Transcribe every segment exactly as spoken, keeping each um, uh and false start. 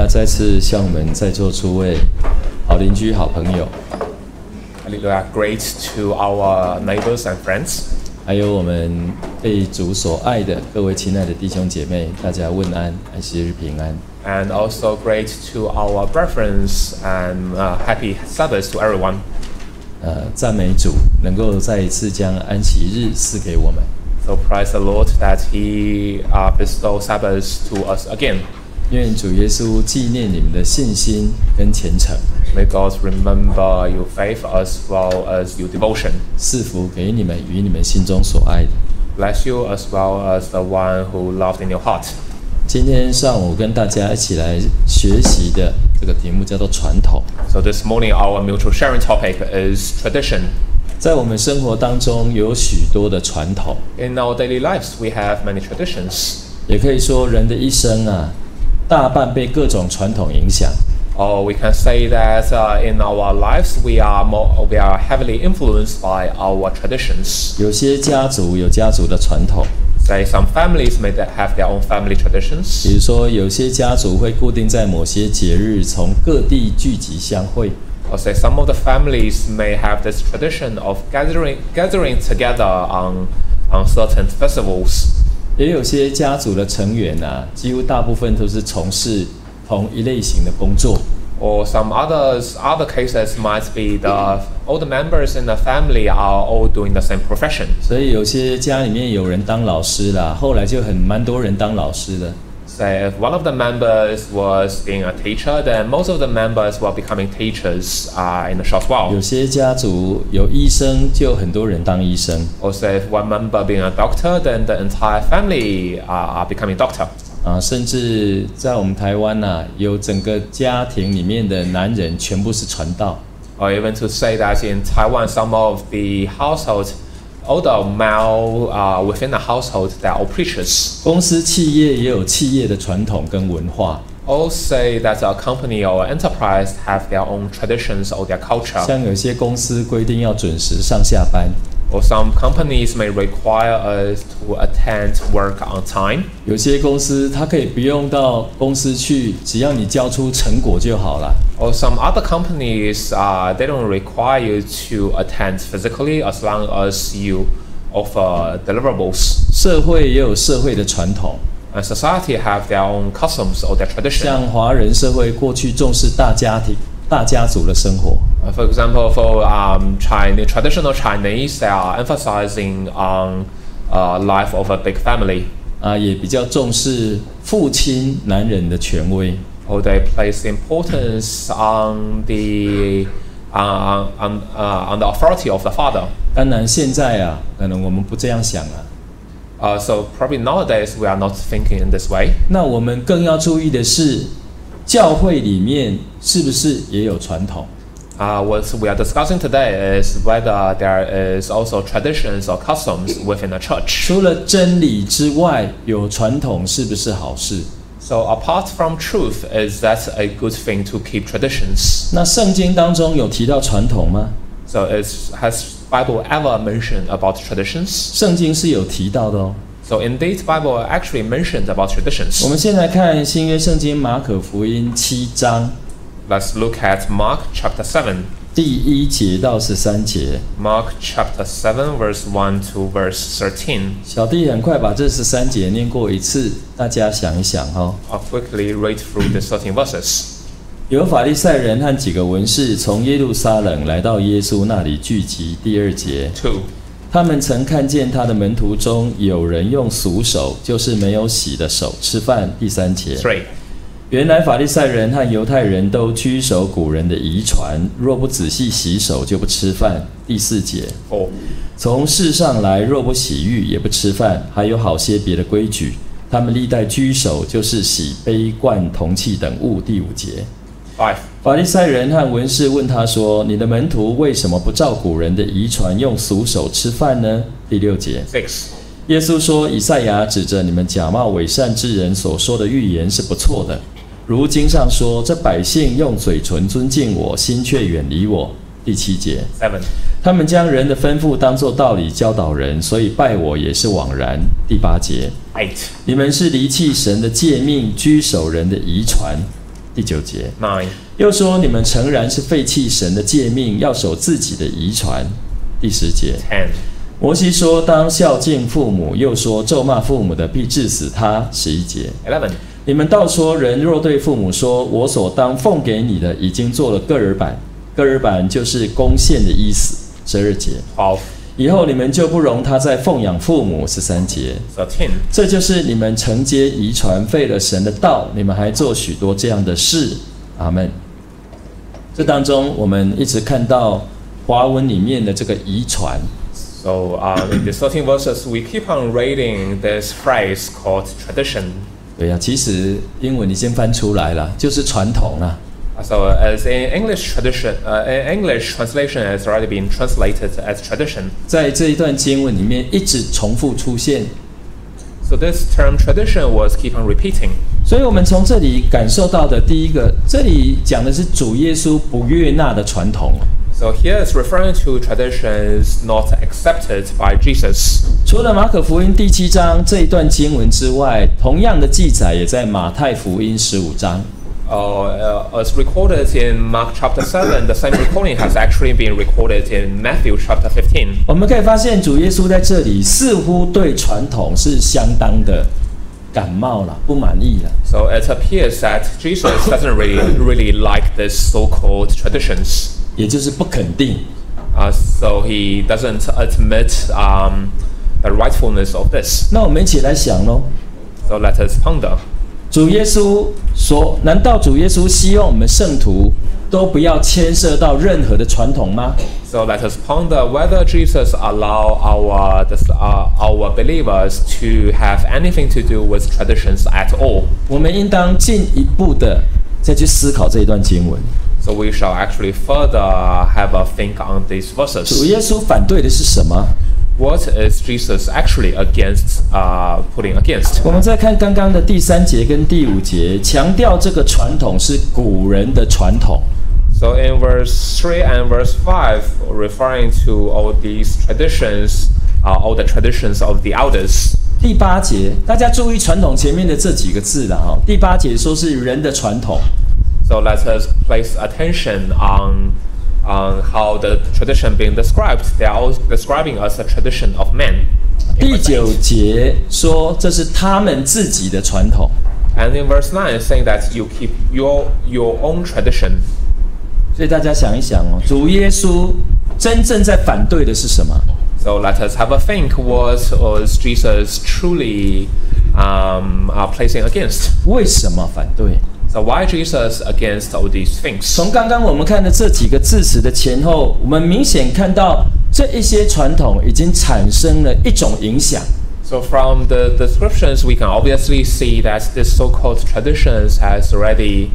亚再次向我们在座诸位好邻居、好朋友， Hallelujah, great to our neighbors and friends. 还有我们被主所爱的各位亲爱的弟兄姐妹，大家问安，安息日平安。 And also great to our brethren and uh, happy Sabbath to everyone. 呃，赞美主，能够再一次将安息日赐给我们。 So praise the Lord that He uh, bestows Sabbath to us again. 愿主耶稣纪念你们的信心跟虔诚， May God remember your faith as well as your devotion. 赐福给你们与你们心中所爱的。 Bless you as well as the one who loved in your heart. 今天上午跟大家一起来学习的这个题目叫做传统。 So this morning our mutual sharing topic is tradition. 在我们生活当中有许多的传统， In our daily lives we have many traditions. 也可以说人的一生啊，大半被各种传统影响。 Or we can say that uh, in our lives we are more, we are heavily influenced by our traditions. 有些家族有家族的传统， Say some families may have their own family traditions. 比如说有些家族会固定在某些节日从各地聚集相会。 Or say some of the families may have this tradition of gathering gathering together on on certain festivals. 也有些家族的成员啊，几乎大部分都是从事同一类型的工作。 Or some others other cases might be the all the members in the family are all doing the same profession. 所以有些家里面有人当老师啦，后来就很蛮多人当老师的。 Say if one of the members was being a teacher, then most of the members were becoming teachers uh, in a short while. 有些家族有医生，就很多人当医生。 Or say if one member being a doctor, then the entire family are, are becoming doctor. 啊，甚至在我们台湾呐、啊，有整个家庭里面的男人全部是传道。 Or even to say that in Taiwan, some of the household, all the male uh, within the household, they are all preachers. 公司企业也有企业的传统跟文化， All say that a company or enterprise have their own traditions or their culture. 像有些公司规定要准时上下班， Or some companies may require us to attend work on time. 有些公司它可以不用到公司去，只要你交出成果就好了。 Or some other companies, uh, they don't require you to attend physically as long as you offer deliverables. 社会也有社会的传统， And society have their own customs or their tradition. 像华人社会过去重视大家庭、大家族的生活。 Uh, For example, for um, Chinese, traditional Chinese, they are emphasizing on uh, life of a big family. 啊，也比较重视父亲男人的权威。 Or they place importance on the uh, on uh, on the authority of the father. 当然，现在啊，可能我们不这样想了。 Uh, so probably nowadays we are not thinking in this way. 那我们更要注意的是，教会里面是不是也有传统？ Uh, what we are discussing today is whether there is also traditions or customs within a church. 除了真理之外，有传统是不是好事？ So apart from truth, is that a good thing to keep traditions? 那圣经当中有提到传统吗？ So is, has Bible ever mentioned about traditions? 圣经是有提到的哦。 So indeed, Bible actually mentioned about 我 traditions. 们先来看新约圣经马可福音七章 Let's look at Mark chapter seven. 第一节到十三节。 Mark chapter seven, verse one to verse thirteen. 小弟很快把这十三节念过一次，大家想一想哦。 I'll quickly read through the thirteen verses. 有法利赛人和几个文士从耶路撒冷来到耶稣那里聚集。第二节， Two. 他们曾看见他的门徒中有人用俗手，就是没有洗的手吃饭。第三节， Three. 原来法利赛人和犹太人都居守古人的遗传，若不仔细洗手，就不吃饭。第四节， Four. 从世上来，若不洗浴，也不吃饭。还有好些别的规矩，他们历代居守，就是洗杯、罐、铜器等物。第五节， Five. 法利赛人和文士问他说：“你的门徒为什么不照古人的遗传，用俗手吃饭呢？”第六节， Six. 耶稣说：“以赛亚指着你们假冒伪善之人所说的预言是不错的。如经上说，这百姓用嘴唇尊敬我，心却远离我。”第七节， Seven. 他们将人的吩咐当作道理教导人，所以拜我也是枉然。第八节， Eight. 你们是离弃神的诫命，居守人的遗传。 第九节 nine. 又说你们诚然是废弃神的诫命，要守自己的遗传。第十节 ten. 摩西说当孝敬父母，又说咒骂父母的必治死他。十一节 eleven. 你们倒说人若对父母说我所当奉给你的已经做了各耳板，各耳板就是贡献的意思。十二节 twelve. 以后你们就不容他再奉养父母。十三节 thirteen. 这就是你们承接遗传，废了神的道，你们还做许多这样的事。阿们。这当中我们一直看到华文里面的这个遗传。 So uh, in the thirteen verses, we keep on reading this phrase called tradition. 对呀、啊，其实英文你先翻出来了，就是传统啊。 So as in English tradition, uh, in English translation has already been translated as tradition. 在这一段经文里面一直重复出现。 So this term tradition was keep on repeating. 所以我们从这里感受到的第一个，这里讲的是主耶稣不悦纳的传统。 So here it's referring to traditions not accepted by Jesus. 除了马可福音第七章这一段经文之外，同样的记载也在马太福音十五章。 Uh, uh, as recorded in Mark chapter seven, the same recording has actually been recorded in Matthew chapter fifteen. 我们可以发现，主耶稣在这里似乎对传统是相当的感冒了，不满意了。 So it appears that Jesus doesn't really, really like this so-called traditions. 也就是不肯定。 Uh, so he doesn't admit um, the rightfulness of this. 那我们一起来想咯， So let us ponder. 主耶稣说，难道主耶稣希望我们圣徒都不要牵涉到任何的传统吗？ So let us ponder whether Jesus allow our this, uh, our believers to have anything to do with traditions at all. 我们应当进一步的再去思考这一段经文。 So we shall actually further have a think on these 主 verses. 耶稣反对的是什么？ What is Jesus actually against, uh, putting against? 我们再看刚刚的第三节跟第五节，强调这个传统是古人的传统。 So in verse three and verse five, referring to all these traditions, uh, all the traditions of the elders. 第八节，大家注意传统前面的这几个字了哈。第八节说是人的传统。 So let us place attention on, on how the tradition being described. They are all describing as a tradition of men. 第九节说这是他们自己的传统。 And in verse nine, it's saying that you keep your, your own tradition. 所以大家想一想哦，主耶稣真正在反对的是什么？ So let us have a think. What was Jesus truly um, uh, placing against? 为什么反对？ So why Jesus against all these things? 从刚刚我们看的这几个字词的前后，我们明显看到这一些传统已经产生了一种影响。 So from the descriptions, we can obviously see that this so-called traditions has already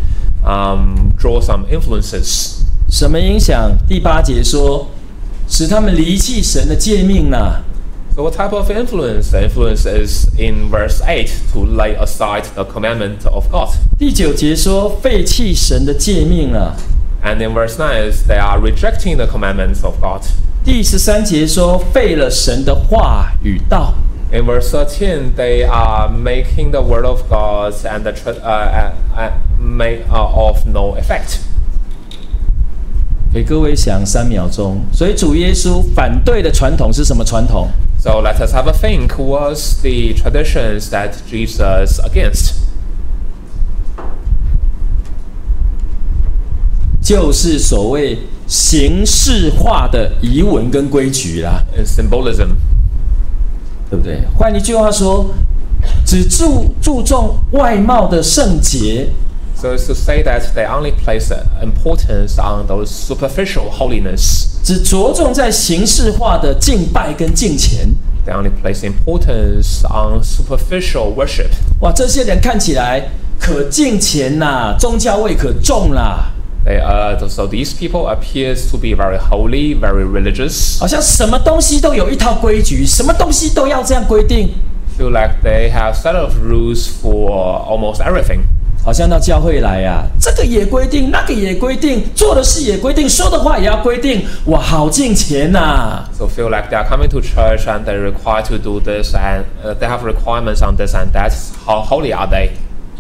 um, draw some influences. 什么影响？第八节说，使他们离弃神的诫命啦。 So what type of influence? The influence is in verse eight to lay aside the commandment of God. 第九节说，废弃神的诫命啦。 And in verse nine is they are rejecting the commandments of God. 第十三节说，废了神的话与道。 In verse thirteen, they are making the word of God and the tra- uh, uh, uh, may, uh, of no effect. 给各位想三秒钟。所以主耶稣反对的传统是什么传统？ So let us have a think. Was the traditions that Jesus against? 就是所谓形式化的仪文跟规矩啦， In symbolism. 对不对？换一句话说，只注注重外貌的圣洁。 So it's to say that they only place importance on those superficial holiness. 只着重在形式化的敬拜跟敬虔。 They only place importance on superficial worship. 哇，这些人看起来可敬虔呐，宗教味可重啦， They are, so these people appears to be very holy, very religious. 好像什么东西都有一套规矩，什么东西都要这样规定。 Feel like they have set of rules for almost everything. 好像到教会来啊，这个也规定，那个也规定，做的事也规定，说的话也要规定，哇，好敬虔呐！ So feel like they are coming to church and they're required to do this and uh, they have requirements on this and that. How holy are they?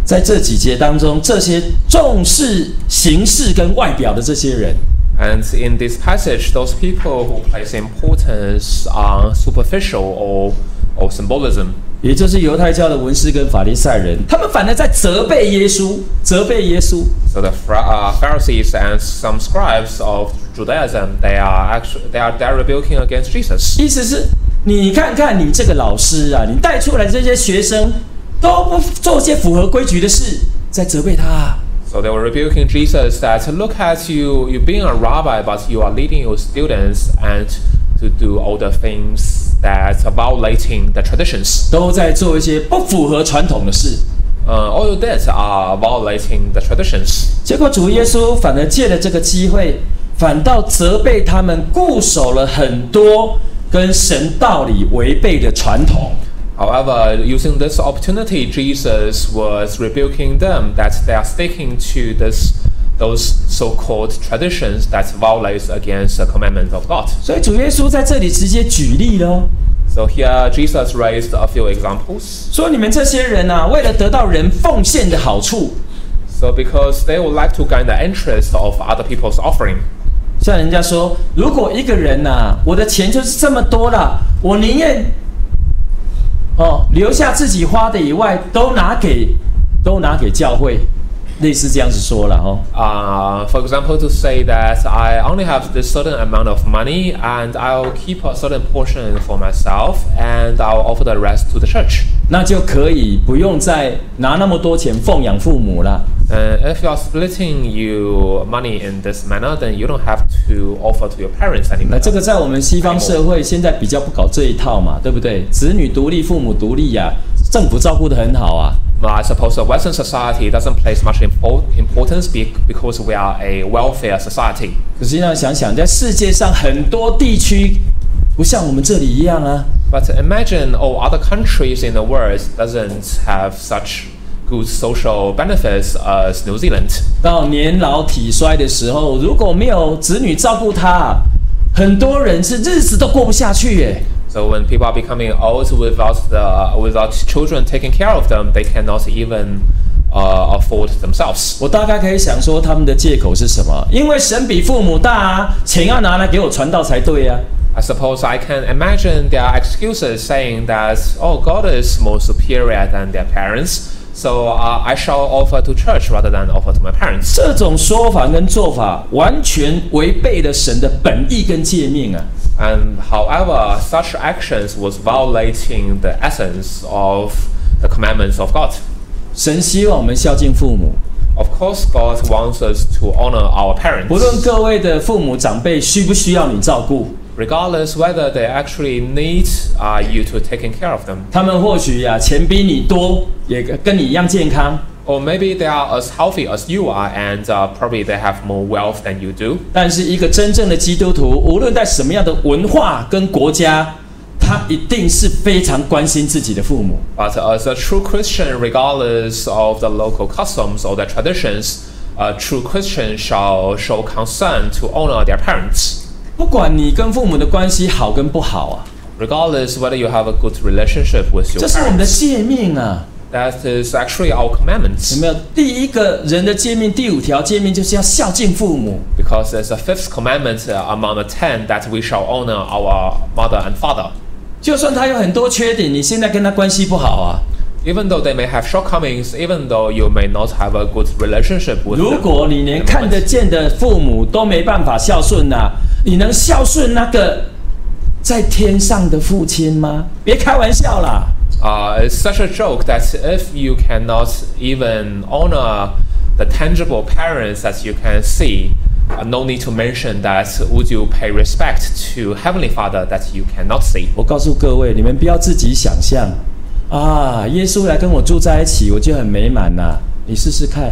在这几节当中，这些重视形式跟外表的这些人， And in this passage, those people who place importance on superficial or, or symbolism, 也就是犹太教的文士跟法利赛人，他们反而在责备耶稣，责备耶稣。 so the uh, Pharisees and some scribes of Judaism, they are actually they are they are rebuking against Jesus. 意思是，你看看你这个老师啊，你带出来的这些学生都不做些符合规矩的事，在责备他。 So they were rebuking Jesus that look at you, you being a rabbi, but you are leading your students and to do all the things that are violating the traditions. 都在做一些不符合传统的事。 Uh, all of that are violating the traditions. 结果主耶稣反而借了这个机会，反倒责备他们固守了很多跟神道理违背的传统。 However, using this opportunity, Jesus was rebuking them that they are sticking to this, those so-called traditions that violates against the commandments of God. 所以主耶稣在这里直接举例咯， So here, Jesus raised a few examples. 说你们这些人啊，为了得到人奉献的好处， So because they would like to gain the interest of other people's offering. 像人家说，如果一个人啊，我的钱就是这么多了，我宁愿哦留下自己花的以外，都拿给都拿给教会，类似这样子说了哦。 Uh, for example, to say that I only have this certain amount of money and I'll keep a certain portion for myself and I'll offer the rest to the church. 那就可以不用再拿那么多钱奉养父母了。 And if you are splitting your money in this manner, then you don't have to offer to your parents 那 anymore. 这个在我们西方社会现在比较不搞这一套嘛，对不对？子女独立，父母独立呀、啊，政府照顾得很好啊。 Well, I suppose the Western society doesn't place much impo- importance be- because we are a welfare society. 可是这样想想，在世界上很多地区不像我们这里一样啊。 But imagine all other countries in the world doesn't have such good social benefits as New Zealand. 到年老体衰的时候，如果没有子女照顾他，很多人是日子都过不下去耶。 So when people are becoming old without the without children taking care of them, they cannot even uh, afford themselves. 我大概可以想说他们的借口是什么？因为神比父母大啊，钱要拿来给我传道才对啊。 I suppose I can imagine their excuses saying that, oh, God is more superior than their parents, so uh, I shall offer to church rather than offer to my parents. 这种说法跟做法完全违背了神的本意跟诫命啊。 And however, such actions was violating the essence of the commandments of God. 神希望我们孝敬父母， Of course, God wants us to honor our 不论 parents, 各位的父母长辈需不需要你照顾， regardless whether they actually need uh, you to taking care of them. 他们或许呀、钱比你多，也跟你一样健康， Or maybe they are as healthy as you are, and uh, probably they have more wealth than you do. 但是一个真正的基督徒，无论在什么样的文化跟国家，他一定是非常关心自己的父母。 But as a true Christian, regardless of the local customs or the traditions, a true Christian shall show concern to honor their parents. 不管你跟父母的关系好跟不好啊， Regardless whether you have a good relationship with your 这是我们的 parents. 诫命啊。 That is actually our commandments. 有没有？第一个人的诫命，第五条诫命就是要孝敬父母。 Because there's a fifth commandment uh, among the ten that we shall honor our mother and father. 就算他有很多缺点，你现在跟他关系不好啊， Even though they may have shortcomings, even though you may not have a good relationship with 如 them. 果你连看得见的父母都没办法孝顺呐、你能孝顺那个在天上的父亲吗？别开玩笑啦！ Uh, it's such a joke that if you cannot even honor the tangible parents that you can see, uh, no need to mention that would you pay respect to Heavenly Father that you cannot see. 我告诉各位，你们不要自己想象啊，耶稣来跟我住在一起，我就很美满呐、你试试看。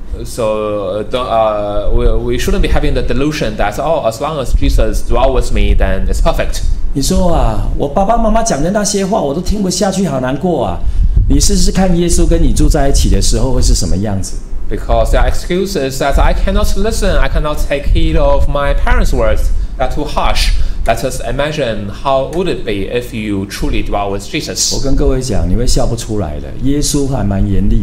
So uh, don't, uh, we, we shouldn't be having the delusion that, oh, as long as Jesus dwells with me, then it's perfect. 你说啊，我爸爸妈妈讲的那些话我都听不下去，好难过啊！你试试看，耶稣跟你住在一起的时候会是什么样子？ Because their excuse is that I cannot listen, I cannot take heed of my parents' words. They're too harsh. Let us imagine how would it be if you truly dwell with 我 Jesus. 跟各位讲，你会笑不出来的。耶稣还蛮严厉的。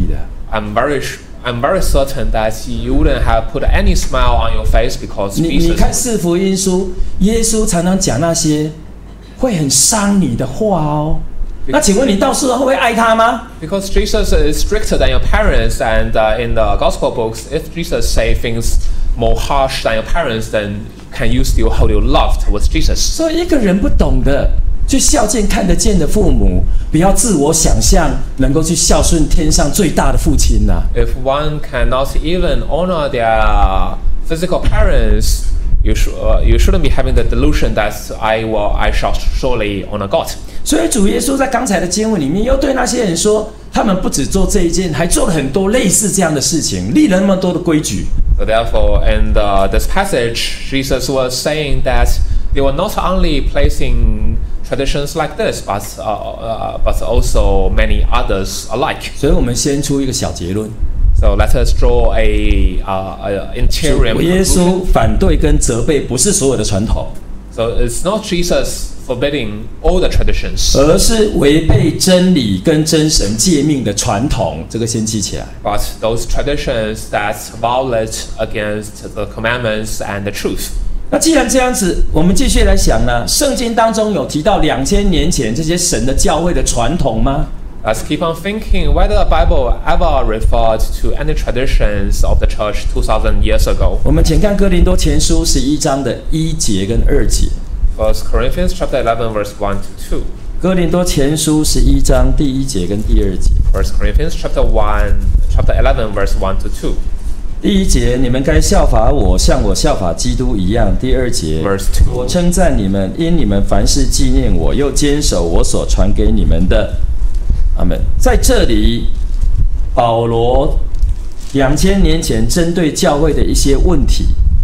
I'm very I'm very certain that you wouldn't have put any smile on your face because 你你 Jesus. 看四福音书，耶稣常常讲那些会很伤你的话哦。那请问你到时候会爱他吗？ Because Jesus is stricter than your parents, and uh, in the gospel books, if Jesus say things more harsh than your parents, then can you still hold your love towards Jesus? 所以一个人不懂得去孝敬看得见的父母，不要自我想象能够去孝顺天上最大的父亲呐、啊。 If one cannot even honor their physical parents, you should uh, you shouldn't be having the delusion that I will I shall surely honor God. 所以主耶稣在刚才的经文里面，又对那些人说，他们不只做这一件，还做了很多类似这样的事情，立了那么多的规矩。 So therefore, in the, this passage, Jesus was saying that they were not only placing traditions like this, but uh, uh, but also many others alike. 所以我们先出一个小结论： So let us draw a, uh, a interior 主耶 conclusion. 稣反对跟责备不是所有的传统， So it's not Jesus forbidding all the traditions, 而是违背真理跟真神诫命的传统。这个先记起来。 but those traditions that violate against the commandments and the truth. 那既然这样子，我们继续来想呢，圣经当中有提到两千年前这些神的教会的传统吗？ Let's keep on thinking whether the Bible ever referred to any traditions of the church two thousand years ago. 我们请看哥林多前书十一章的一节跟二节。 First Corinthians chapter eleven verse one to two. 哥林多前书十一章第一节跟第二节。 First Corinthians chapter one, chapter eleven verse one to two. 第一节，你们该效法我，像我效法基督一样。第二节， Verse two. 我称赞你们，因你们凡事纪念我，又坚守我所传给你们的。阿们。在这里，保罗两千年前针对教会的一些问题，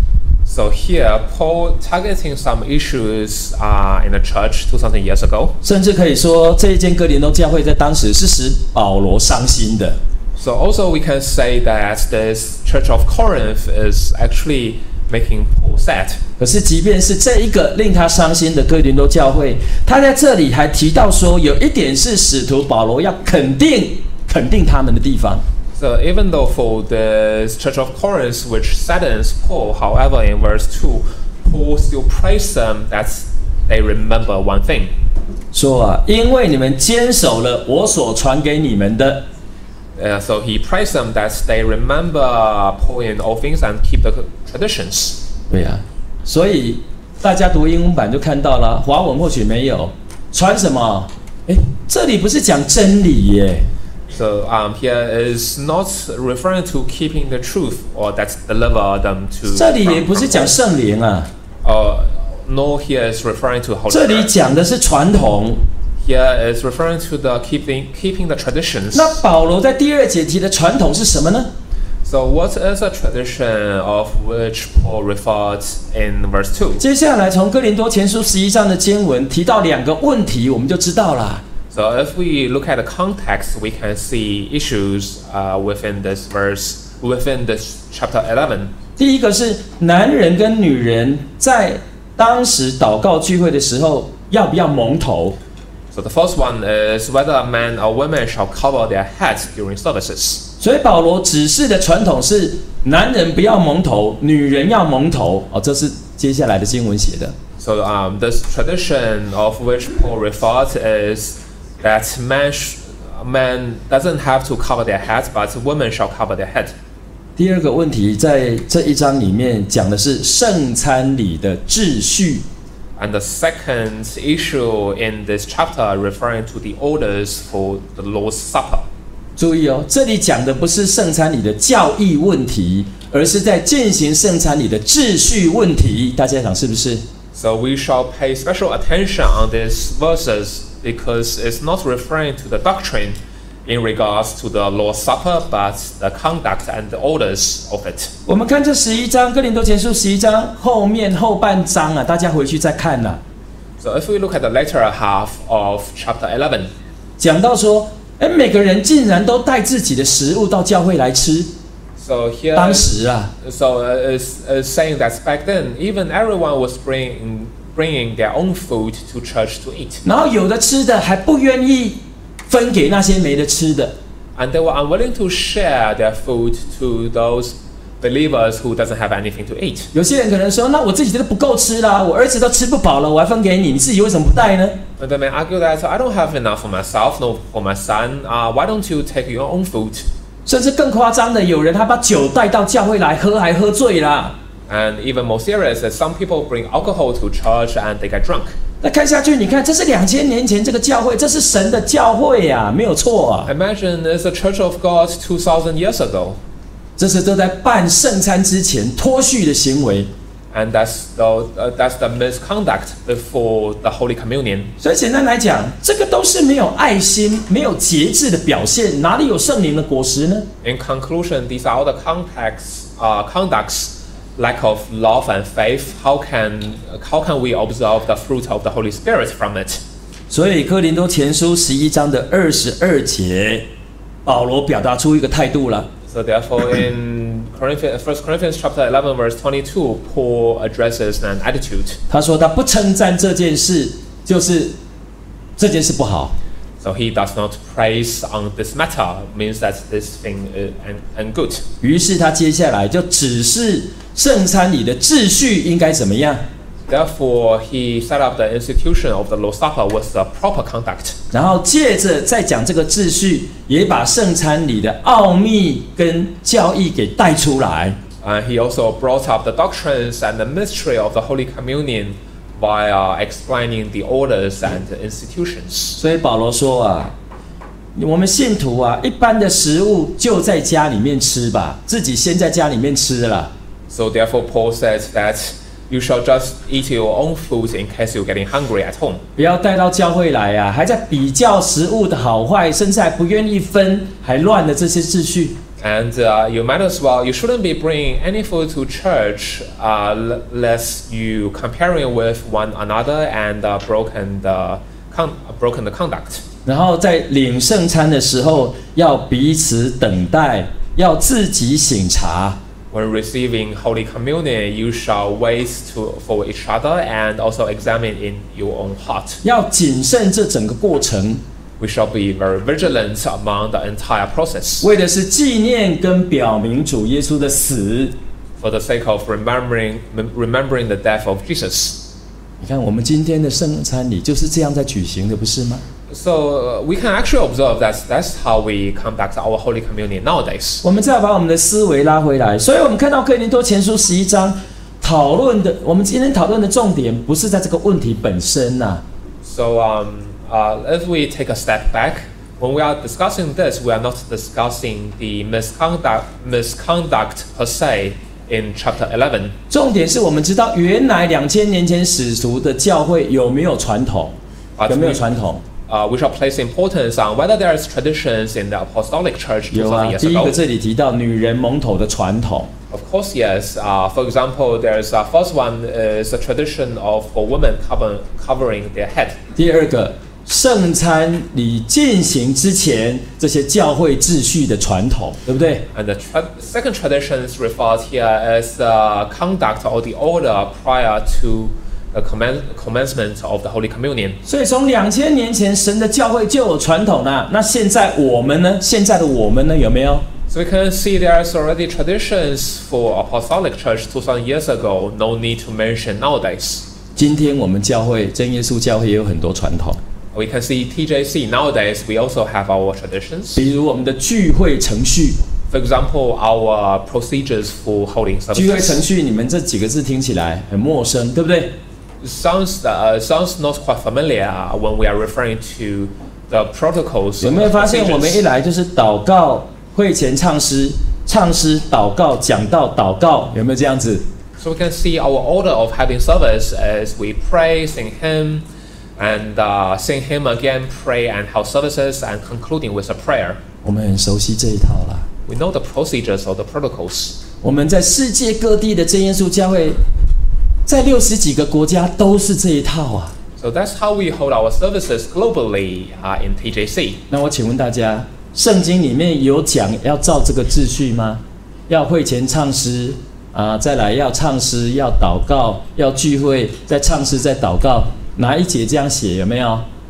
So here, Paul targeting some issues uh, in the church two thousand years ago. 甚至可以说这一间哥林多教会在当时是使保罗伤心的。 So also we can say that this church of Corinth is actually making Paul sad. 可是，即便是这一个令他伤心的哥林多教会，他在这里还提到说，有一点是使徒保罗要肯定、肯定他们的地方。 So even though for this church of Corinth, which saddens Paul, however, in verse two, Paul still praised them that they remember one thing. 说啊，因为你们坚守了我所传给你们的。 Uh, so he praised them that they remember Paul in all things and keep the traditions. 对呀、啊，所以大家读英文版就看到了，华文或许没有传什么？哎，这里不是讲真理耶。 So um, here is not referring to keeping the truth or that deliver them to. 这里也不是讲圣灵啊， Uh, nor here is referring to Holy 这里 Spirit. 讲的是传统。 Here is referring to the keeping keeping the traditions. 那保罗在第二节提的传统是什么呢？ So what is a tradition of which Paul referred in verse two? 接下来从哥林多前书十一章的经文提到两个问题，我们就知道啦。 So if we look at the context, we can see issues uh, within this verse, within this chapter eleven. 第一个是男人跟女人在当时祷告聚会的时候要不要蒙头？ So the first one is whether a man or woman shall cover their heads during services. 所以保罗指示的传统是男人不要蒙头，女人要蒙头。哦，这是接下来的经文写的。 So um, this tradition of which Paul referred is that man, sh- man doesn't have to cover their heads, but women shall cover their head. 第二个问题在这一章里面讲的是圣餐礼的秩序。 And the second issue in this chapter referring to the orders for the Lord's Supper. 注意哦，这里讲的不是圣餐礼的教义问题，而是在进行圣餐礼的秩序问题。大家想是不是？ So we shall pay special attention on these verses because it's not referring to the doctrine in regards to the Lord's Supper, but the conduct and the orders of it. 我们看这十一章，哥林多前书十一章后面后半章啊，大家回去再看呐、啊。 So if we look at the later half of chapter eleven, 讲到说，哎，每个人竟然都带自己的食物到教会来吃。 so here, 当时啊， so uh, is is saying that back then, even everyone was bringing bringing their own food to church to eat. 然后有的吃的还不愿意分给那些没得吃的。 And they were unwilling to share their food to those believers who doesn't have anything to eat. 有些人可能说，那我自己都不够吃啦，我儿子都吃不饱了，我还分给你，你自己为什么不带呢？ And they may argue that I don't have enough for myself, no for my son. Uh, why don't you take your own food? 甚至更夸张的，有人他把酒带到教会来喝，还喝醉啦。 And even more serious is some people bring alcohol to church and they get drunk. 那看下去，你看，这是两千年前这个教会，这是神的教会呀、啊，没有错啊。 Imagine it's a church of God two thousand years ago. 这是都在办圣餐之前脱序的行为。 And that's the, uh, that's the misconduct before the Holy Communion. 所以简单来讲，这个都是没有爱心、没有节制的表现，哪里有圣灵的果实呢？ In conclusion, these are all the contacts, uh, conducts, lack of love and faith. How can, how can we observe the fruit of the Holy Spirit from it? 所以哥林多前书十一章的二十二节，保罗表达出一个态度了。 So therefore, in Corinthians, First Corinthians chapter eleven, verse twenty-two, Paul addresses an attitude. 他说他不称赞这件事，就是这件事不好。 So he does not praise on this matter, means that this thing is and, and good. 于是他接下来就指示圣餐里的秩序应该怎么样。 Therefore, he set up the institution of the Lord's Supper with the proper conduct. 然后接着再讲这个秩序，也把圣餐里的奥秘跟教义给带出来。 And he also brought up the doctrines and the mystery of the Holy Communion via explaining the orders and the institutions. 所以保罗说啊，我们信徒啊，一般的食物就在家里面吃吧，自己先在家里面吃了。 So therefore, Paul says that you shall just eat your own food in case you're getting hungry at home. 不要带到教会来啊，还在比较食物的好坏，甚至还不愿意分，还乱了这些秩序。 And uh, you might as well, you shouldn't be bringing any food to church uh, lest you comparing with one another and uh, broken the con- broken the conduct. 然后在领圣餐的时候，要彼此等待，要自己省察。 When receiving Holy Communion, you shall wait to, for each other and also examine in your own heart. 要谨慎这整个过程， We shall be very vigilant among the entire process 为的是纪念跟表明主耶稣的死。 for the sake of remembering, remembering the death of Jesus. 你看，我们今天的圣餐礼就是这样在举行的，不是吗？ So uh, we can actually observe that that's how we conduct our Holy Communion nowadays. 我们再把我们的思维拉回来，所以我们看到哥林多前书十一章讨论的，我们今天讨论的重点不是在这个问题本身呐、啊。 So um, uh, if we take a step back, when we are discussing this, we are not discussing the misconduct, misconduct per se in chapter eleven. 重点是我们知道，原来两千年前使徒的教会有没有传统？ But 有没有 we- 传统？ Uh, we shall place importance on whether there is traditions in the apostolic church 有 two 啊， thousand years 第一个 ago. 这里提到女人蒙头的传统。 Of course, yes. Uh, for example, there's a first one is a tradition of for women cover, covering their head. 第二个，圣餐礼进行之前，这些教会秩序的传统，对不对？ And the tra- second tradition is referred here as the conduct or the order prior to the commen- commencement of the Holy Communion. 所以从两千年前，神的教会就有传统啦。那现在我们呢？现在的我们呢？有没有？ So we can see there's already traditions for apostolic church two thousand years ago. No need to mention nowadays. 今天我们教会真耶稣教会也有很多传统， We can see T J C nowadays. We also have our traditions. 比如我们的聚会程序。 For example, our procedures for holding 聚会程 services. 序，你们这几个字听起来很陌生，对不对？ Sounds uh, sounds not quite familiar when we are referring to the protocols. 有没有发现我们一 procedures. 来就是祷告、会前唱诗、唱诗、祷告、讲道、祷告，有没有这样子？ So we can see our order of having service as we pray, sing hymn, and uh, sing hymn again, pray and have services, and concluding with a prayer. 我们很熟悉这一套啦。 We know the procedures or the protocols. 我们在世界各地的真耶稣教会，在六十几个国家都是这一套啊。 So that's how we hold our services globally uh, in T J C. 那我请问大家，圣经里面有讲要照这个秩序吗？要会前唱诗啊，再来要唱诗，要祷告，要聚会，再唱诗，再祷告，哪一节这样写？有没有？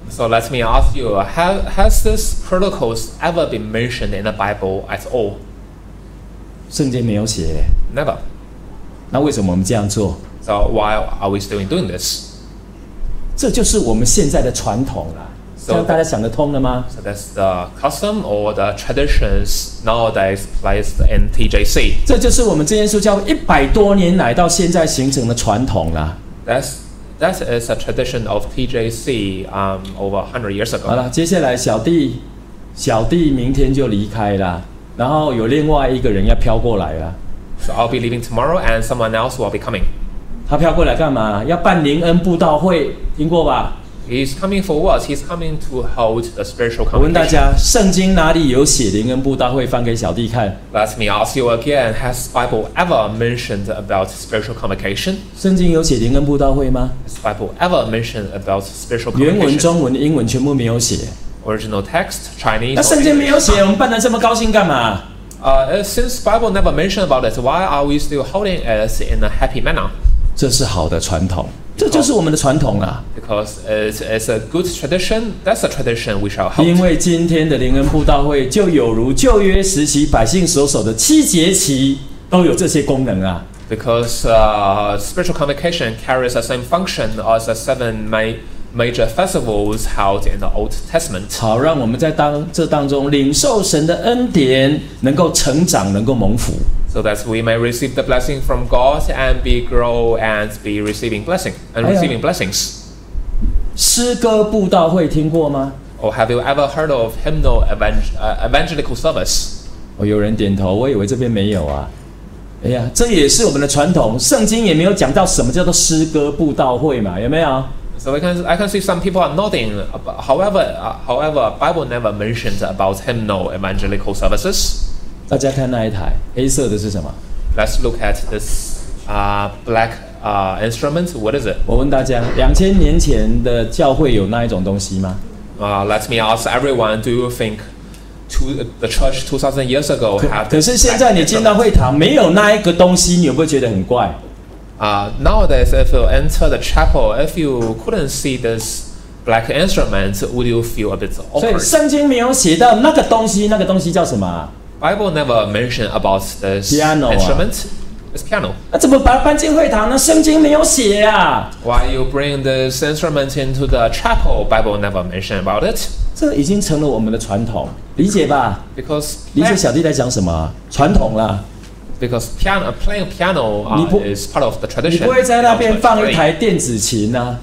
So let me ask you, have, has this protocols ever been mentioned in the Bible at all? 圣经没有写。 Never. 那为什么我们这样做？ So why are we still doing this? 这就是我们现在的传统啦。这样大家想得通了吗？ So that's the custom or the traditions nowadays placed in T J C. 这就是我们真耶稣教会一百多年来到现在形成的传统啦。 That's that is a tradition of T J C um, over one hundred years 好 ago. 了，接下来小弟，小弟明天就离开啦，然后有另外一个人要飘过来了。 So I'll be leaving tomorrow, and someone else will be coming. 他飘过来干嘛？要办灵恩布道会，听过吧？ He's coming for what? He's coming to hold the spiritual 我问大 convocation. 家，圣经哪里有写灵恩布道会？翻给小弟看。 Let me ask you again: Has Bible ever mentioned about spiritual convocation? 圣经有写灵恩布道会吗？ Has Bible ever mentioned about spiritual 原文、 convocation? 中文、英文全部没有写。 Original text, Chinese. 那 or 圣经没有 English? 写，我们办得这么高兴干嘛？ Uh, since Bible never mentioned about it, why are we still holding it in a happy manner? 这是好的传统，这就是我们的传统啊。 Because it's, it's a good tradition. That's a tradition we shall hold. 因为今天的灵恩布道会就有如旧约时期百姓所守的七节期，都有这些功能啊。 Because uh, spiritual convocation carries the same function as the seven ma- major festivals held in the Old Testament. 好，让我们在当这当中领受神的恩典，能够成长，能够蒙福。 So that we may receive the blessing from God and be grow and be receiving blessing and 哎呀。 receiving blessings. 诗歌布道会听过吗？ Or have you ever heard of hymnal evang- uh, evangelical service? 哦，有人点头，我以为这边没有啊。哎呀，这也是我们的传统，圣经也没有讲到什么叫做诗歌布道会嘛，有没有？ So I can I can see some people are nodding. However, uh, however, Bible never mentions about hymnal evangelical services. 大家看那一台黑色的是什么？ Let's look at this uh, black uh, instrument. What is it? 我问大家，两千年前的教会有那一种东西吗？ Uh, let me ask everyone: Do you think two, the church two thousand years ago 可 had? 可是现在你进到会堂没有那一个东西，你会不会觉得很怪？ Uh, nowadays, if you enter the chapel, if you couldn't see this black instrument, would you feel a bit 所以 awkward? 圣经没有写到那个东西，那个东西叫什么啊？ Bible never mentioned about this Piano 啊。 instrument. It's piano. 那怎么把它搬进会堂呢？圣经没有写啊。 Why you bring this instrument into the chapel? Bible never mentioned about it. 这已经成了我们的传统，理解吧？ Because 理解小弟在讲什么啊？传统啦， because piano playing piano 你不- uh, is part of the 你 tradition. 不会在那边 of the 放一 church. 台电子琴啊，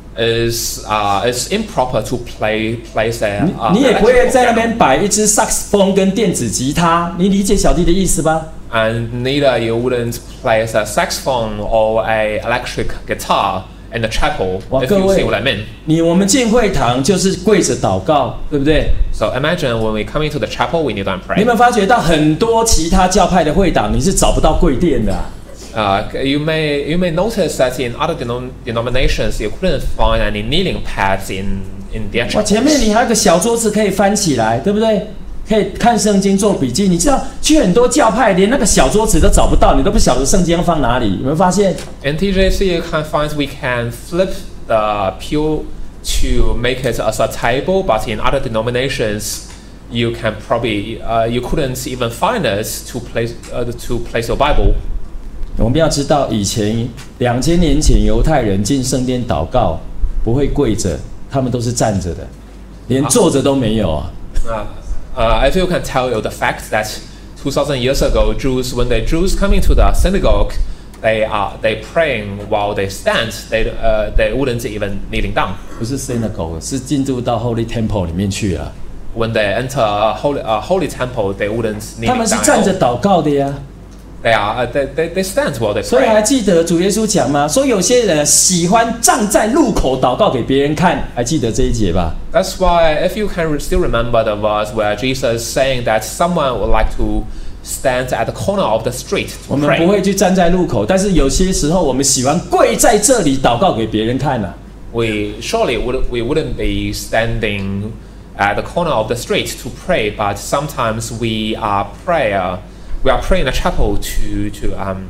Is uh it's improper to play place a 你 uh, 你也不会 electrical 在那 piano. 边摆一支萨克斯风跟电子吉他，你理解小弟的意思吧？ And neither you wouldn't place a saxophone or a electric guitar in the chapel. 哇， If 各 you 位 see what I mean. 你我们进会堂就是跪着祷告，对不对？ So imagine when we come into the chapel, we kneel down and 你有 pray. 没有发觉到很多其他教派的会堂你是找不到跪垫的啊、 Uh, you may you may notice that in other denom- denominations you couldn't find any kneeling pads in in their 哇，前面 chapels. 你还有个小桌子可以翻起来，对不对？可以看圣经做笔记。你知道去很多教派连那个小桌子都找不到，你都不晓得圣经要放哪里，有没有发现？ In T J C, you can find we can flip the pew to make it as a table, but in other denominations, you can probably uh, you couldn't even find it to place uh, to place your Bible. 我们要知道，以前两千年前犹太人进圣殿祷告不会跪着，他们都是站着的，连坐着都没有啊。 Uh, uh, if you can tell you the fact that two thousand years ago, Jews when the Jews come into the synagogue, they are they praying while they stand. They uh, they wouldn't even kneeling down. 不是 synagogue， 是进入到 Holy Temple 里面去了。 When they enter a holy a holy temple, they wouldn't 他 kneeling 们是 down. 站 at 着 all. 祷告的呀。 They are uh, they, they they stand while they 所以还 pray. 记得主耶稣讲吗？说有些人喜欢站在路口祷告给别人看，还记得这一节吧？ That's why if you can re- still remember the verse where Jesus is saying that someone would like to stand at the corner of the street 我 to 们不 pray. 会去站在路口，但是有些时候我们喜欢跪在这里祷告给别人看啊。 We surely would we wouldn't be standing at the corner of the street to pray, but sometimes we are prayer we are praying in a chapel to to um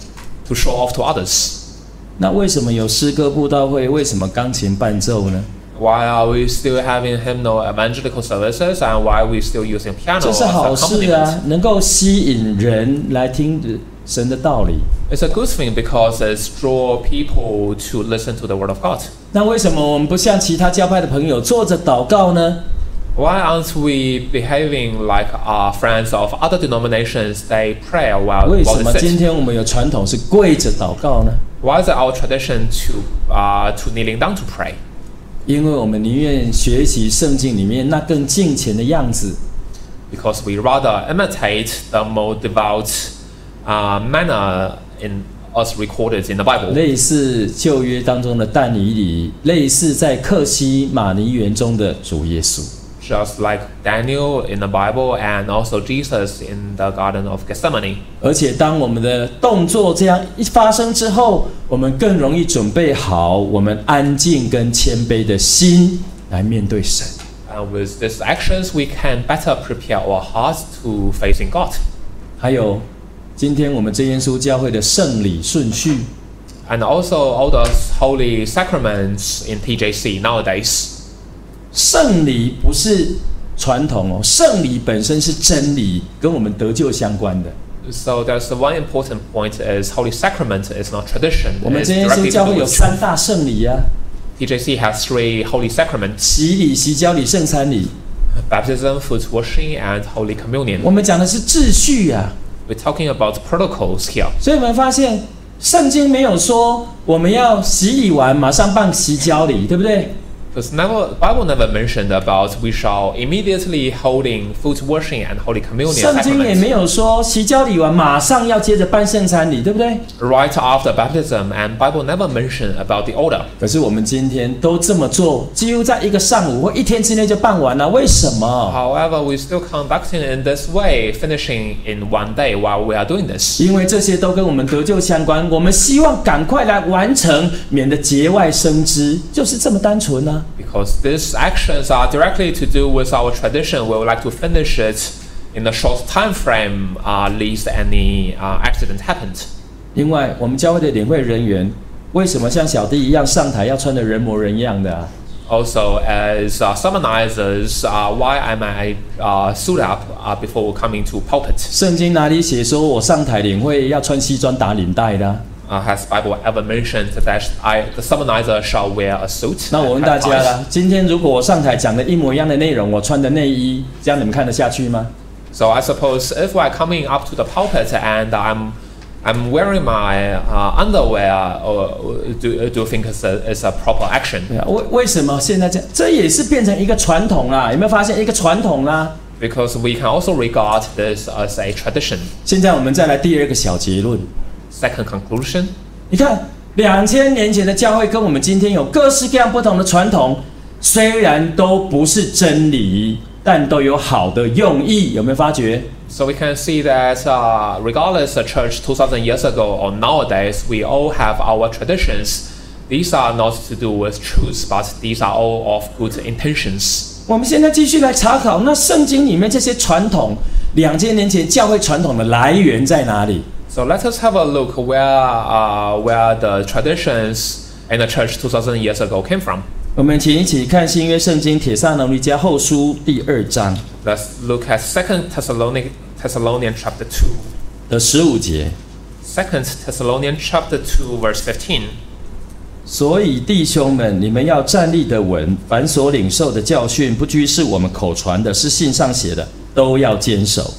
to show off to others. 那为什么有诗歌布道会？为什么钢琴伴奏呢？ Why are we still having hymnal evangelical services, and why are we still using piano 这 as 是好 an 事 accompaniment? 啊，能够吸引人来听神的道理。 It's a good thing because it's draw people to listen to the word of God. 那为什么我们不像其他教派的朋友坐着祷告呢？ Why aren't we behaving like our friends of other denominations? They pray while 为 while 什么 they 今 sit. 天我们有传统是跪着祷告呢？ Why is it our tradition to uh, to kneeling down to pray? 因为我们宁愿学习圣经里面那更敬虔的样子， Because we rather imitate the more devout uh, manner in us recorded in the Bible. 类似旧约当中的但以理，类似在克西马尼园中的主耶稣。 Just like Daniel in the Bible and also Jesus in the Garden of Gethsemane. 而且当我们的动作这样一发生之后，我们更容易准备好我们安静跟谦卑的心来面对神。 And with these actions, we can better prepare our hearts to facing God. 还有，今天我们真耶稣教会的圣礼顺序， And also all the holy sacraments in T J C nowadays. 圣礼不是传统哦，圣礼本身是真理，跟我们得救相关的。 So there's the one important point is holy sacrament is not tradition. 我们 It's 真耶稣 directly 教 to 会 do 有 with 三 truth. 大圣礼啊， T J C has three holy sacraments: 洗礼、洗脚礼、圣餐礼。 baptism, foot washing, and holy communion. 我们讲的是秩序啊， We're talking about protocols here. 所以我们发现圣经没有说我们要洗礼完马上办洗脚礼，对不对？ Because never, Bible never mentioned about we shall immediately holding foot washing and holy communion 圣经也 sacraments. 没有说洗脚礼完马上要接着办圣餐礼，对不对？ Right after baptism, and Bible never mentioned about the order. 可是我们今天都这么做，几乎在一个上午或一天之内就办完了，为什么？ However, we still conducting in this way, finishing in one day while we are doing this. 因为这些都跟我们得救相关，我们希望赶快来完成，免得节外生枝，就是这么单纯呢、啊。 Because these actions are directly to do with our tradition, we would like to finish it in a short time frame, uh, lest any uh, accident happened. 另外，我们教会的领会人员为什么像小弟一样上台要穿得人模人样的啊？ Also, as uh, sermonizers, uh, why am I uh, suit up uh, before coming to pulpit? 圣经哪里写说我上台领会要穿西装打领带的、啊？ Uh, has Bible ever mentioned that I, the sermonizer shall wear a suit? 那我问 and 大 have 家 ties? 啦，今天如果我上台讲的一模一样的内容，我穿的内衣，这样你们看得下去吗？ So I suppose if we're coming up to the pulpit and I'm I'm wearing my uh, underwear, or do do you think it's a, it's a proper action? 对啊，为为什么现在这样？这也是变成一个传统啦，有没有发现一个传统啦？ Because we can also regard this as a tradition. 现在我们再来第二个小结论， Second conclusion. 你看两千年前的教会跟我们今天有各式各样不同的传统，虽然都不是真理，但都有好的用意，有没有发觉？ So we can see that uh, regardless the church two thousand years ago or nowadays, we all have our traditions. These are not to do with truth, but these are all of good intentions. 我们现在继续来查考，那圣经里面这些传统，两千年前教会传统的来源在哪里？ So let us have a look where uh, where the traditions in the church two thousand years ago came from. 我们请一起看新约圣经帖撒罗尼迦后书第二章 Let's look at Second Thessalonian Thessalonian chapter two. 的十五节。 Second Thessalonian chapter two verse fifteen. 所以弟兄们，你们要站立得稳，凡所领受的教训，不拘是我们口传的，是信上写的，都要坚守。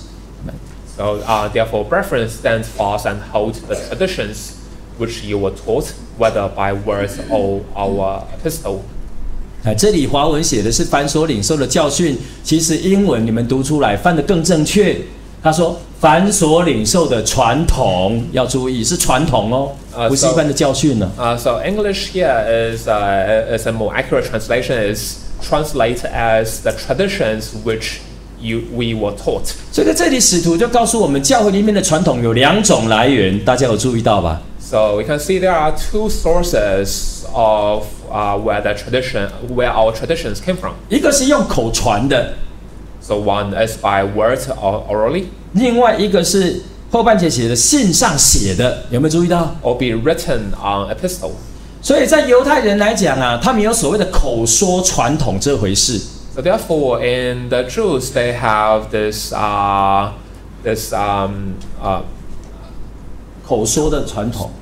So uh, therefore, brethren, stand fast and hold the traditions which you were taught, whether by words or our epistle. 啊，这里华文写的是凡所领受的教训，其实英文你们读出来翻得更正确。他说凡所领受的传统，要注意是传统哦， 呃不是一般的教训呢。 Uh, so English here is uh, is a more accurate translation is translate as the traditions which you we were taught. 所以在这里，使徒就告诉我们，教会里面的传统有两种来源，大家有注意到吧？ So we can see there are two sources of uh, where the tradition where our traditions came from. 一个是用口传的， So one is by word or orally, 另外一个是后半节写的信上写的，有没有注意到？ or be written on epistle. 所以在犹太人来讲啊，他们有所谓的口说传统这回事。 So therefore, in the Jews, they have this uh, this um, uh, 口说的传统。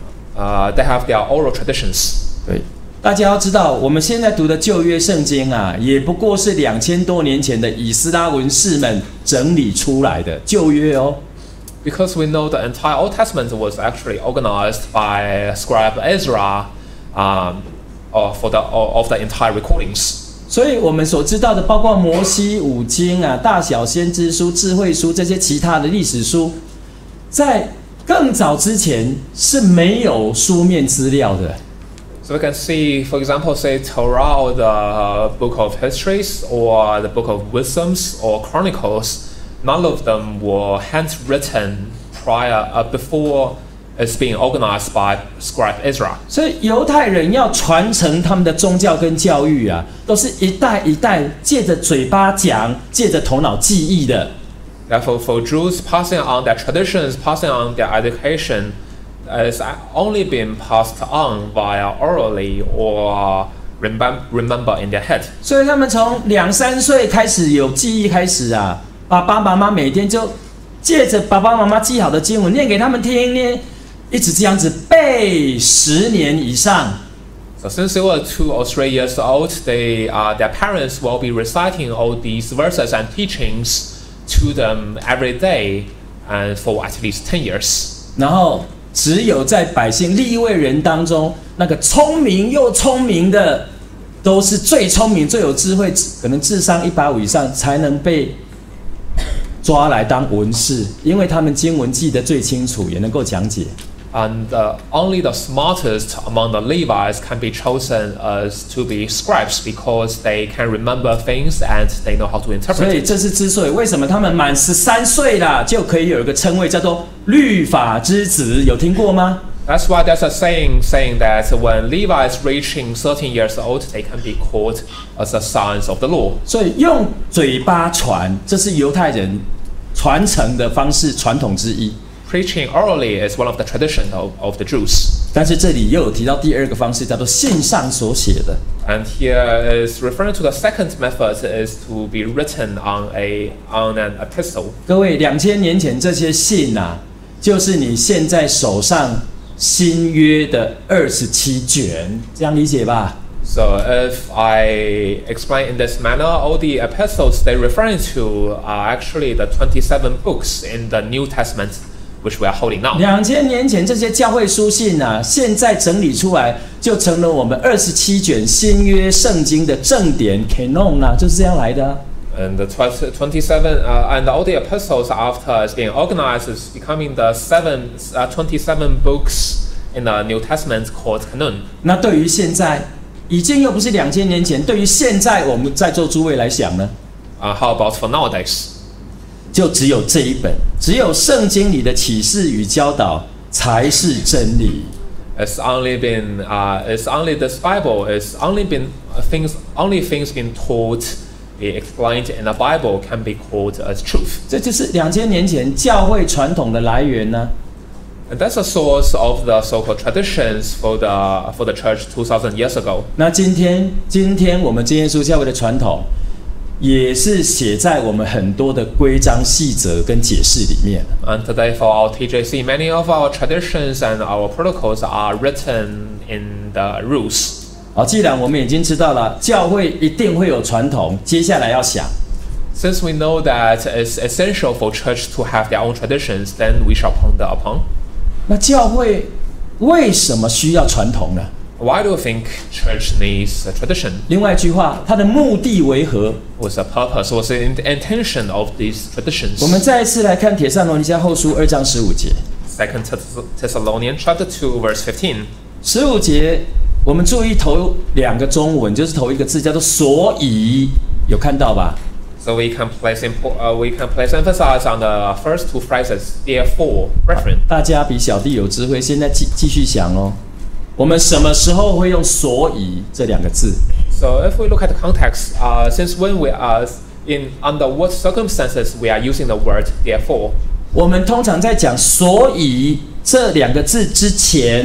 uh, they have their oral traditions. 对，大家要知道，我们现在读的旧约圣经啊，也不过是两千多年前的以斯拉文士们整理出来的旧约哦。 Because we know the entire Old Testament was actually organized by scribe Ezra um, uh, for the of the entire recordings. 所以我们所知道的，包括摩西五经啊、大小先知书、智慧书这些其他的历史书，在更早之前是没有书面资料的。 So we can see, for example, say Torah or the Book of Histories or the Book of Wisdoms or Chronicles. None of them were handwritten prior uh, before it's being organized by scribe Ezra. 所以犹太人要传承他们的宗教跟教育啊，都是一代一代借着嘴巴讲，借着头脑记忆的。 Therefore, for Jews, passing on their traditions, passing on their education, is only being passed on via orally or remem- remember in their head. 所以他们从两三岁开始有记忆开始啊。爸爸妈妈每天就借着爸爸妈妈记好的经文念给他们听，念一直这样子背十年以上。 So since they were two or three years old, they, uh, their parents will be reciting all these verses and teachings to them every day, and for at least ten years. 然后只有在百姓利未人当中，那个聪明又聪明的，都是最聪明、最有智慧，可能智商一百五以上，才能被抓来当文士，因为他们经文记得最清楚，也能够讲解。 And uh, only the smartest among the Levites can be chosen as to be scribes because they can remember things and they know how to 所 interpret 以 it. 这是之所以为什么他们满十三岁啦，就可以有一个称谓叫做律法之子，有听过吗？ That's why there's a saying saying that when Levites reaching thirteen years old, they can be called as the sons of the law. 所以用嘴巴传，这是犹太人传承的方式传统之一。 Preaching orally is one of the traditions of, of the Jews. 但是这里又有提到第二个方式，叫做信上所写的。 And here is referring to the second method is to be written on a on an epistle. 各位，两千年前这些信啊，就是你现在手上新约的二十七卷，这样理解吧？ So if I explain in this manner, all the epistles they're referring to are actually the twenty-seven books in the New Testament, which we are holding now. 两千年前这些教会书信啊，现在整理出来，就成了我们二十七卷新约圣经的正典 canon 啊，就是这样来的、啊。 And the twenty-seven uh, and all the epistles after is being organized is becoming the seven uh, twenty-seven books in the New Testament called canon. 那对于现在，已经又不是两千年前，对于现在我们在座诸位来讲呢， Uh, how about for nowadays? 就只有这一本，只有圣经里的启示与教导才是真理。 It's only been uh, it's only this Bible. It's only been uh, things only things been taught, be explained in the Bible can be called as truth. 这就是两千年前教会传统的来源呢、 And that's the source of the so-called traditions for the for the church two thousand years ago. 那今天，今天我们真耶稣教会的传统，也是写在我们很多的规章细则跟解释里面。 And today for our T J C, many of our traditions and our protocols are written in the rules. 好，既然我们已经知道了教会一定会有传统，接下来要想， Since we know that it's essential for church to have their own traditions, then we shall ponder upon. 那教会为什么需要传统呢？ Why do you think church needs a tradition? 另外一句话，它的目的为何？ What's the purpose? What's the in- intention of these traditions? 我们再一次来看《帖撒罗尼迦后书》二章十五节。 Second Thessalonians chapter two verse fifteen. 十五节，我们注意头两个中文，就是头一个字叫做“所以”，有看到吧？ So we can place impo- uh, we can place emphasis on the first two phrases. Therefore, brethren. 大家比小弟有智慧，现在继继续想哦。我们什么时候会用“所以”这两个字？ So if we look at the context, uh, since when we are in under what circumstances we are using the word therefore? 我们通常在讲“所以”这两个字之前，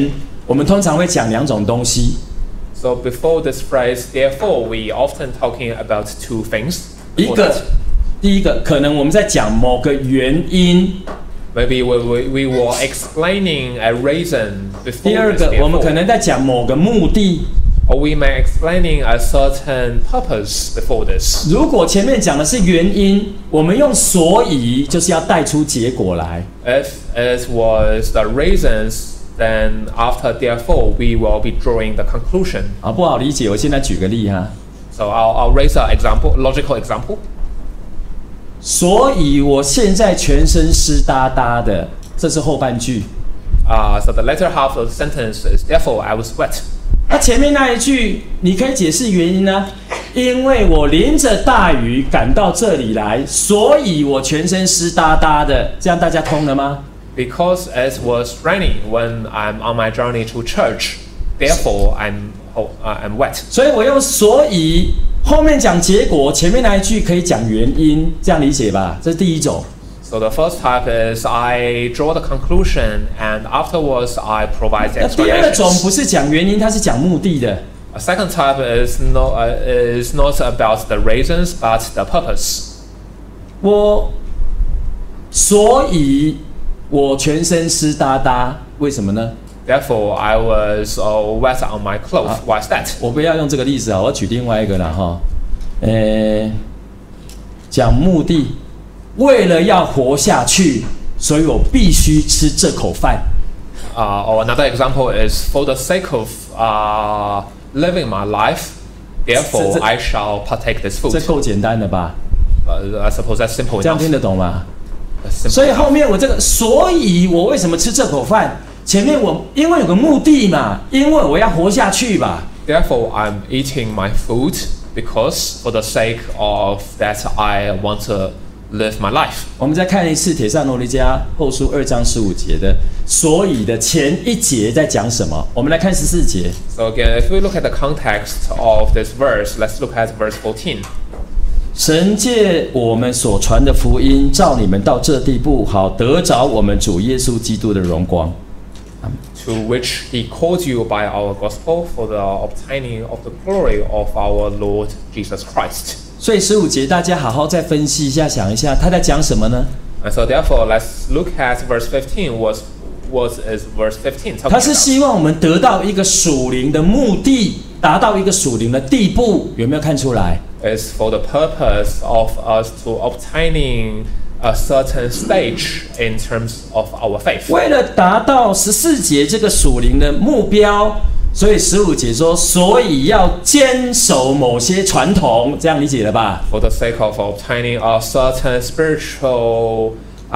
我们通常会讲两种东西。 So before this phrase, therefore, we often talking about two things. 一个，第一个可能我们在讲某个原因。 Maybe we, we, we were explaining a reason before 第二 this, 个，我们 therefore. 可能在讲某个目的。 Or we may explaining a certain purpose before this. 如果前面讲的是原因，我们用所以就是要带出结果来。 If it was the reasons, then after therefore, we will be drawing the conclusion. 啊，不好理解，我现在举个例哈。 So I'll, I'll raise an example, logical example. 所以我现在全身湿哒哒的，这是后半句。 Uh, so the latter half of the sentence is therefore I was wet. 那前面那一句，你可以解释原因呢？因为我淋着大雨赶到这里来，所以我全身湿哒哒的。这样大家通了吗？ Because it was raining when I'm on my journey to church, therefore I'm uh, I'm wet. 所以我用所以后面讲结果，前面那一句可以讲原因，这样理解吧？这是第一种。 So the first type is I draw the conclusion, and afterwards I provide the 那第二种 explanations. 不是讲原因，它是讲目的的。 A second type is not uh, is not about the reasons, but the purpose. 我所以我全身湿哒哒，为什么呢？ Therefore, I was uh, wet on my clothes. Why is that? 我不要用这个例子啊，我举另外一个啦哈。呃，讲目的，为了要活下去，所以我必须吃这口饭。 Uh, or another example is for the sake of uh, living my life, therefore 这- 这- I shall partake this 这 food. 够简单的吧？ Uh, I suppose that's simple 这样 enough. 听得懂吗？ That's simple 所以 enough. 后面我这个，所以我为什么吃这口饭？前面我因为有个目的嘛，因为我要活下去吧。 Therefore, I'm eating my food because for the sake of that I want to live my life. 我们再看一次《帖撒罗尼迦后书》二章十五节的，所以的前一节在讲什么？我们来看十四节。 So again, if we look at the context of this verse, let's look at verse fourteen. 神借我们所传的福音，召你们到这地步，好得着我们主耶稣基督的荣光。 To which he called you by our gospel for the obtaining of the glory of our Lord Jesus Christ. 所以十五节大家好好再分析一下，想一下他在讲什么呢？ And so therefore, let's look at verse fifteen. What what is verse fifteen talking 他是 about? 希望我们得到一个属灵的目的，达到一个属灵的地步，有没有看出来？ It's for the purpose of us to obtaining a certain stage in terms of our faith. 为了达到十四节这个属灵的目标，所以十五节说，所以要坚守某些传统，这样理解了吧？ For the sake of obtaining a certain spiritual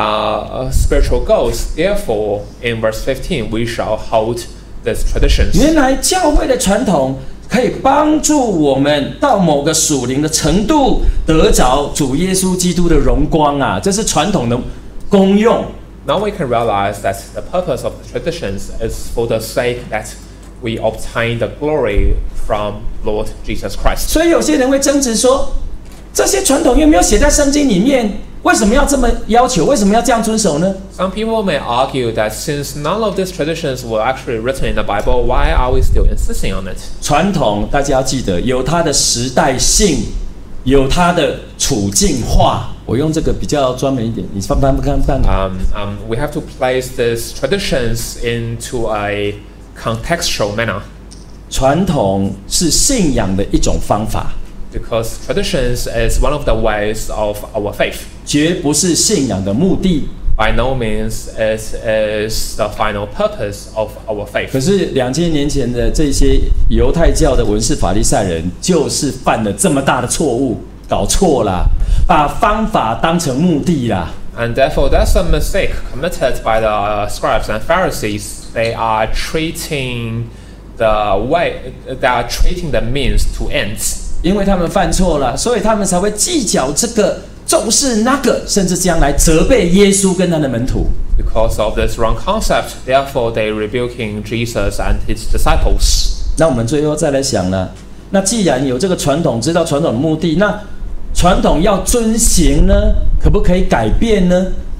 uh, spiritual goals, therefore, in verse fifteen, we shall hold these traditions. 原来教会的传统可以帮助我们到某个属灵的程度，得着主耶稣基督的荣光啊！这是传统的功用。 Now we can realize that the purpose of the traditions is for the sake that we obtain the glory from Lord Jesus Christ. 所以有些人会争执说，这些传统有没有写在圣经里面？为什么要这么要求？为什么要这样遵守呢？ Some people may argue that since none of these traditions were actually written in the Bible, why are we still insisting on it? 传统大家要记得，有它的时代性，有它的处境化。我用这个比较专门一点，你翻翻翻翻。 Um, um, we have to place these traditions into a contextual manner 传统是信仰的一种方法， because traditions is one of the ways of our faith. 绝不是信仰的目的。 By no means it is the final purpose of our faith. 可是两千年前的这些犹太教的文士法利赛人，就是犯了这么大的错误，搞错啦，把方法当成目的啦。 And therefore, that's a mistake committed by the scribes and Pharisees. They are treating the way, they are treating the means to ends. 因为他们犯错了，所以他们才会计较这个，重视那个，甚至将来责备耶稣跟他的门徒。 Because of this wrong concept, therefore they rebuking Jesus and his disciples. 那我们最后再来想了，那既然有这个传统，知道传统的目的，那传统要遵行呢，可不可以改变呢？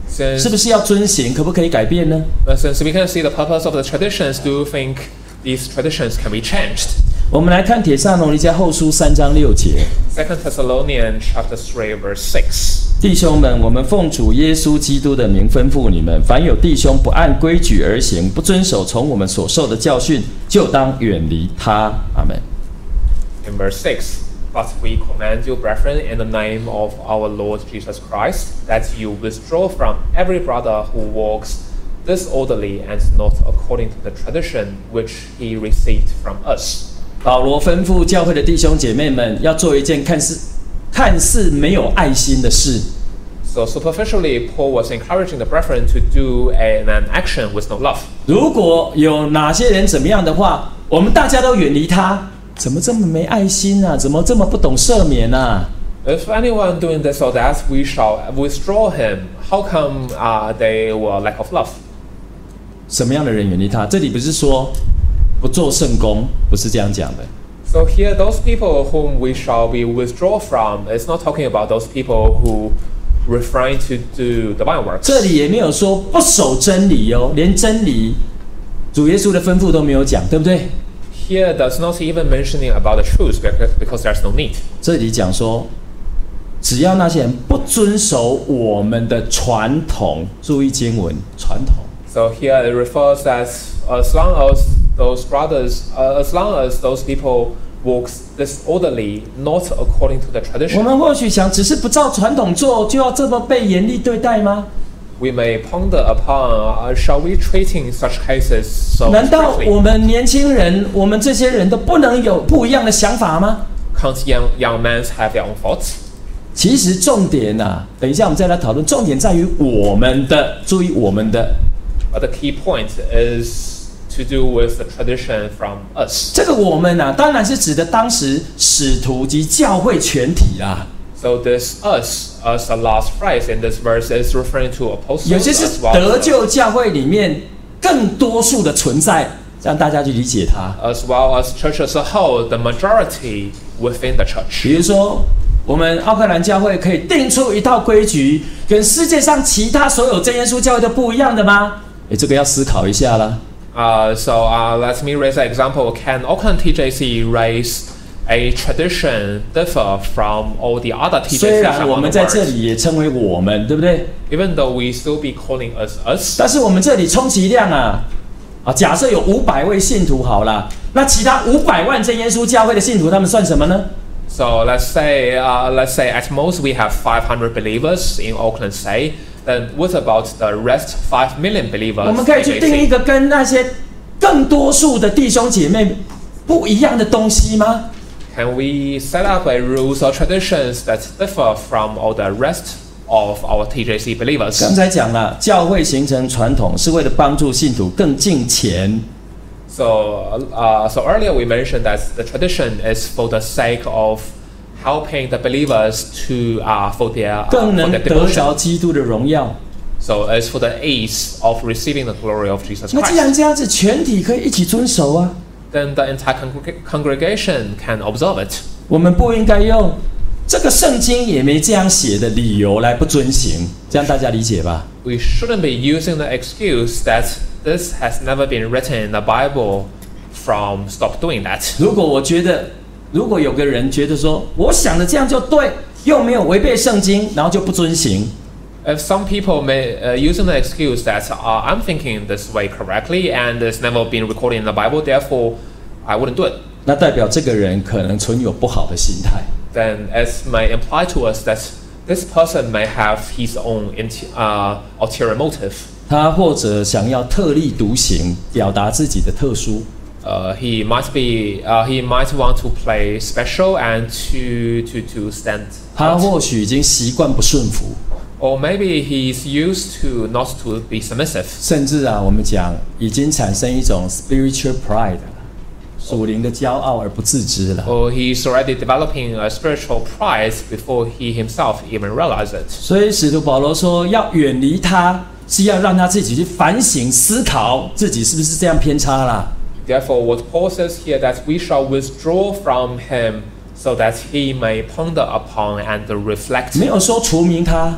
Since, 是不是要遵行？可不可以改变呢？ uh, since we can see the purpose of the traditions, do you think these traditions can be changed? 我们来看帖撒罗尼迦后书三章六节。 Second Thessalonians chapter three verse six. 弟兄们，我们奉主耶稣基督的名吩咐你们：凡有弟兄不按规矩而行，不遵守从我们所受的教训，就当远离他。阿门。 In verse six, but we command you, brethren, in the name of our Lord Jesus Christ, that you withdraw from every brother who walks disorderly and not according to the tradition which he received from us. 保罗吩咐教会的弟兄姐妹们，要做一件看似看似没有爱心的事。 So superficially, Paul was encouraging the brethren to do an, an action with no love. 如果有哪些人怎么样的话，我们大家都远离他。怎么这么没爱心啊？怎么这么不懂赦免啊？ If anyone doing this or that, we shall withdraw him. How come uh, they were lack of love? 什么样的人远离他？这里不是说不做圣工，不是这样讲的。 So here, those people whom we shall be withdraw from, it's not talking about those people who refrain to do divine works. 这里也没有说不守真理哦，连真理主耶稣的吩咐都没有讲，对不对？ Here does not even mentioning about the truth because, because there's no need. 这里讲说，只要那些人不遵守我们的传统，注意经文传统。 So here it refers that as long as those brothers, uh, as long as those people walks disorderly, not according to the 我 tradition, 们或许想，只是不照传统做，就要这么被严厉对待吗？ we may ponder upon, uh, shall we treating such cases so 难道 strictly? 我们年轻人，我们这些人都不能有不一样的想法吗？ Can't young, young men have their own thoughts? 其实重点啊，等一下我们再来讨论。重点在于我们的，注意我们的。 But the key point is to do with the tradition from us. 这个我们啊，当然是指的当时使徒及教会全体啦。 So this us, as the last phrase in this verse, is referring to 有 apostles 些是 as well 得 as, 救教会里面更多数的存在，让大家去理解它。 as well as church as a whole, the majority within the church. 比如说，我们奥克兰教会可以定出一套规矩，跟世界上其他所有真耶稣教会都不一样的吗？诶，这个要思考一下啦。 Uh, so uh, let me raise an example. Can Auckland T J C raise a tradition differ from all the other T 虽 J Cs 然我 around 们 the 在这 world? 里也称为我们，对不对？ Even though we still be calling us us, 但是我们这里充其量啊，啊，假设有五百位信徒好了，那其他五百万真耶稣教会的信徒，他们算什么呢？ so let's say uh, let's say at most we have five hundred believers in Auckland, say. Then what about the rest five million believers? 我们可以去定一 T J C? 个跟那些更多数的弟兄姐妹不一样的东西吗？ Can we set up a rules or traditions that differ from all the rest of our T J C believers? 刚才讲了，教会形成传统是为了帮助信徒更敬虔。 So, uh, so earlier we mentioned that the tradition is for the sake of helping the believers to uh, for their, uh, 更 for 能 their 得着 devotion. 基督的荣耀。 So it's for the ease of receiving the glory of Jesus 那既然 Christ. 这样子，全体可以一起遵守啊。 Then the entire congreg- congregation can observe it. 我们不应该用这个圣经也没这样写的理由来不遵行，这样大家理解吧？ We shouldn't be using the excuse that this has never been written in the Bible from stop doing that. 如果我觉得，如果有个人觉得说，我想的这样就对，又没有违背圣经，然后就不遵行， If some people may uh, using the excuse that uh, I'm thinking this way correctly and it's never been recorded in the Bible, therefore I wouldn't do it, 那代表这个人可能存有不好的心态。 then it may imply to us that this person may have his own inti- uh, ulterior motive. 他或者想要特立独行，表达自己的特殊。 Uh, he might be uh, he might want to play special and to to to stand 他 out. 或许已经习惯不顺服， Or maybe he's used to not to be submissive. 甚至啊，我们讲已经产生一种 spiritual pride 了，属灵的骄傲而不自知了。 Or he's already developing a spiritual pride before he himself even realizes it. 所以使徒保罗说，要远离他，是要让他自己去反省思考自己是不是这样偏差啦。 Therefore, what Paul says here that we shall withdraw from him so that he may ponder upon and reflect. 没有说除名他，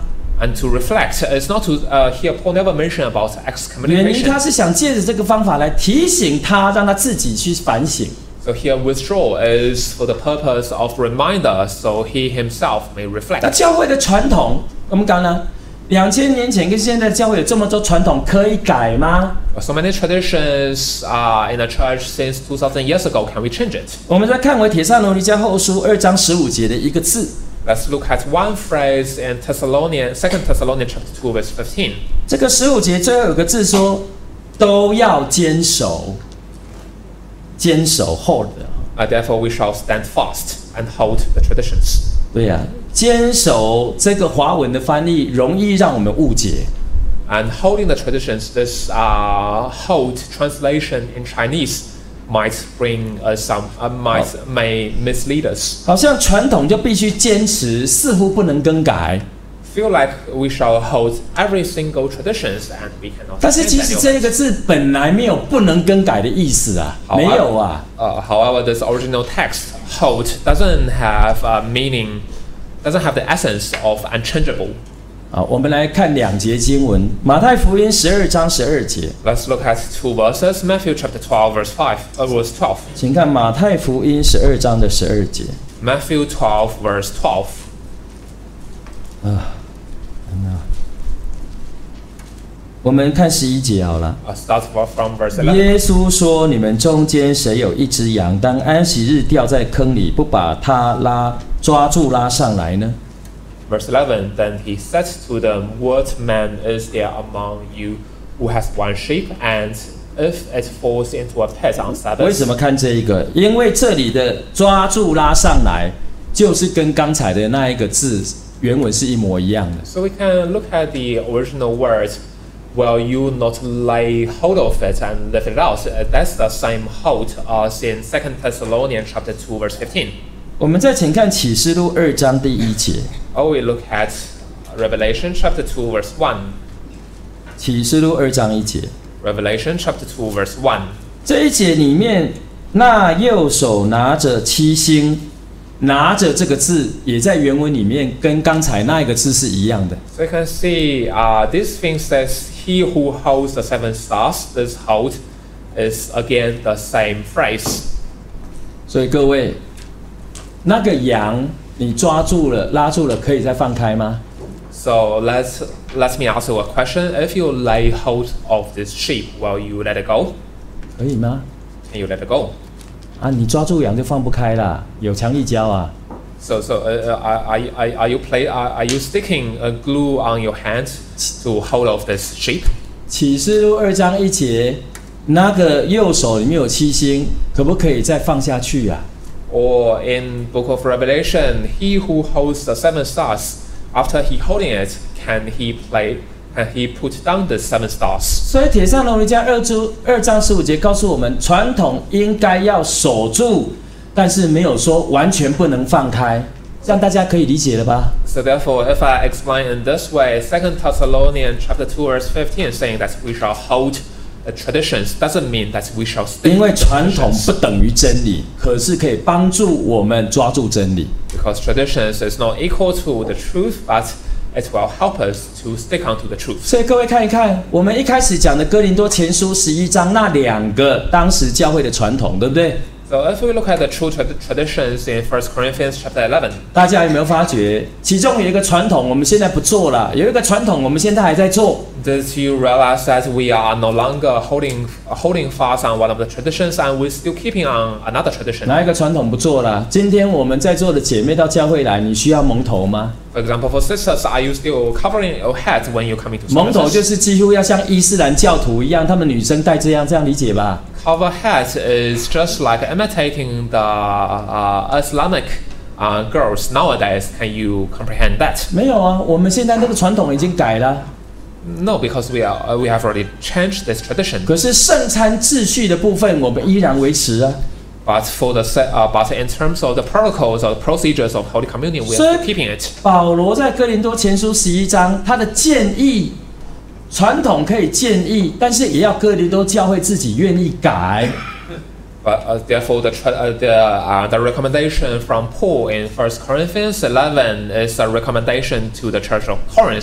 and to reflect. It's not to uh, here Paul never mentioned about 原因 excommunication. 他是想借着这个方法来提醒他，让他自己去反省。 So here withdrawal is for the purpose of reminder, so he himself may 那 reflect. 教会的传统，我们讲呢，两千年前跟现在教会有这么多传统，可以改吗？ So many traditions uh, in the church since two thousand years ago. Can we change it? 我们再看回帖撒罗尼迦后书二章十五节的一个字， Let's look at one phrase in Thessalonian, Second Thessalonians chapter two, verse fifteen. 这个十五节最后有个字说，都要坚守，坚守 hold。 Uh, therefore, we shall stand fast and hold the traditions. 对呀、啊，坚守这个华文的翻译容易让我们误解。 And holding the traditions, this uh, hold translation in Chinese might bring us some, uh, might may mislead us. 好像传统就必须坚持，似乎不能更改。 Feel like we shall hold every single traditions and we cannot. 但是其实 change any of 这 it. 个字本来没有不能更改的意思啊， 好啊没有啊。 Uh, however, this original text hold doesn't have a meaning, doesn't have the essence of unchangeable. 好，我们来看两节经文，马太福音十二章十二节， Let's look at two verses. Matthew chapter twelve, verse five, uh, verse twelve. 请看马太福音十二章的十二节。 Matthew twelve, verse twelve. 啊，我们看十一节好了。 Uh, start from verse eleven. 耶稣说：“你们中间谁有一只羊，当安息日掉在坑里，不把它拉抓住拉上来呢？” Verse eleven. Then he said to them, "What man is there among you who has one sheep, and if it falls into a pit on 为 Sabbath?" 什么看这一个？因为这里的抓住拉上来，就是跟刚才的那一个字原文是一模一样的。 So we can look at the original word. Will you not lay hold of it and lift it out? Uh, That's the same hold as in Second Thessalonians chapter two, verse fifteen. 我们再请看启示录二章第一节。 Or we look at Revelation chapter two, verse one. 启示录二章一节， Revelation chapter two, verse one. 这一节里面，那右手拿着七星，拿着这个字也在原文里面跟刚才那一个字是一样的。 So you can see uh, this thing says, "He who holds the seven stars." This hold is again the same phrase. 所以各位，那个羊你抓住了、拉住了，可以再放开吗？ So let's let me ask you a question. If you lay hold of this sheep, will you let it go? 可以吗？ Can you let it go? 啊，你抓住羊就放不开啦，有强力胶啊。 So so uh, uh, are, are, are you play are, are you sticking a glue on your hand to hold of this sheep? 启示录二章一节，那个右手里面有七星，可不可以再放下去啊？ Or in Book of Revelation, he who holds the seven stars, after he holding it, can he play? Can he put down the seven stars? 所以帖撒罗尼迦二章二章十五节告诉我们，传统应该要守住，但是没有说完全不能放开，这样大家可以理解了吧？ So therefore, if I explain in this way, Second Thessalonians chapter two, verse fifteen, saying that we shall hold the traditions, doesn't mean that we shall stick 因 to 为 the 传统 traditions. 不等于真理，可是可以帮助我们抓住真理。 Because traditions is not equal to the truth, but it will help us to stick onto the truth. 所以各位看一看，我们一开始讲的哥林多前书十一章那两个当时教会的传统，对不对？ So if we look at the true trad- traditions in First Corinthians chapter eleven, 大家有没有发觉，其中有一个传统我们现在不做了，有一个传统我们现在还在做。 did you realize that we are no longer holding holding fast on one of the traditions and we're still keeping on another tradition? 哪一个传统不做了？今天我们在座的姐妹到教会来，你需要蒙头吗？ For example, for sisters, are you still covering your head when you come into 蒙头就 services? 是几乎要像伊斯兰教徒一样，他们女生戴这样，这样理解吧？ Cover head is just like imitating the uh, Islamic uh, girls nowadays. Can you comprehend that? 没有啊，我们现在那个传统已经改了。 No, because we are uh, we have already changed this tradition. 可是圣餐秩序的部分，我们依然维持啊。 But for the se- uh, but in terms of the protocols or the procedures of Holy Communion, we are So- still keeping it. 保罗在哥林多前书十一章，他的建议，传统可以建议，但是也要哥林多教会自己愿意改。 But uh, therefore, the tra- uh, the uh, the recommendation from Paul in First Corinthians eleven is a recommendation to the Church of Corinth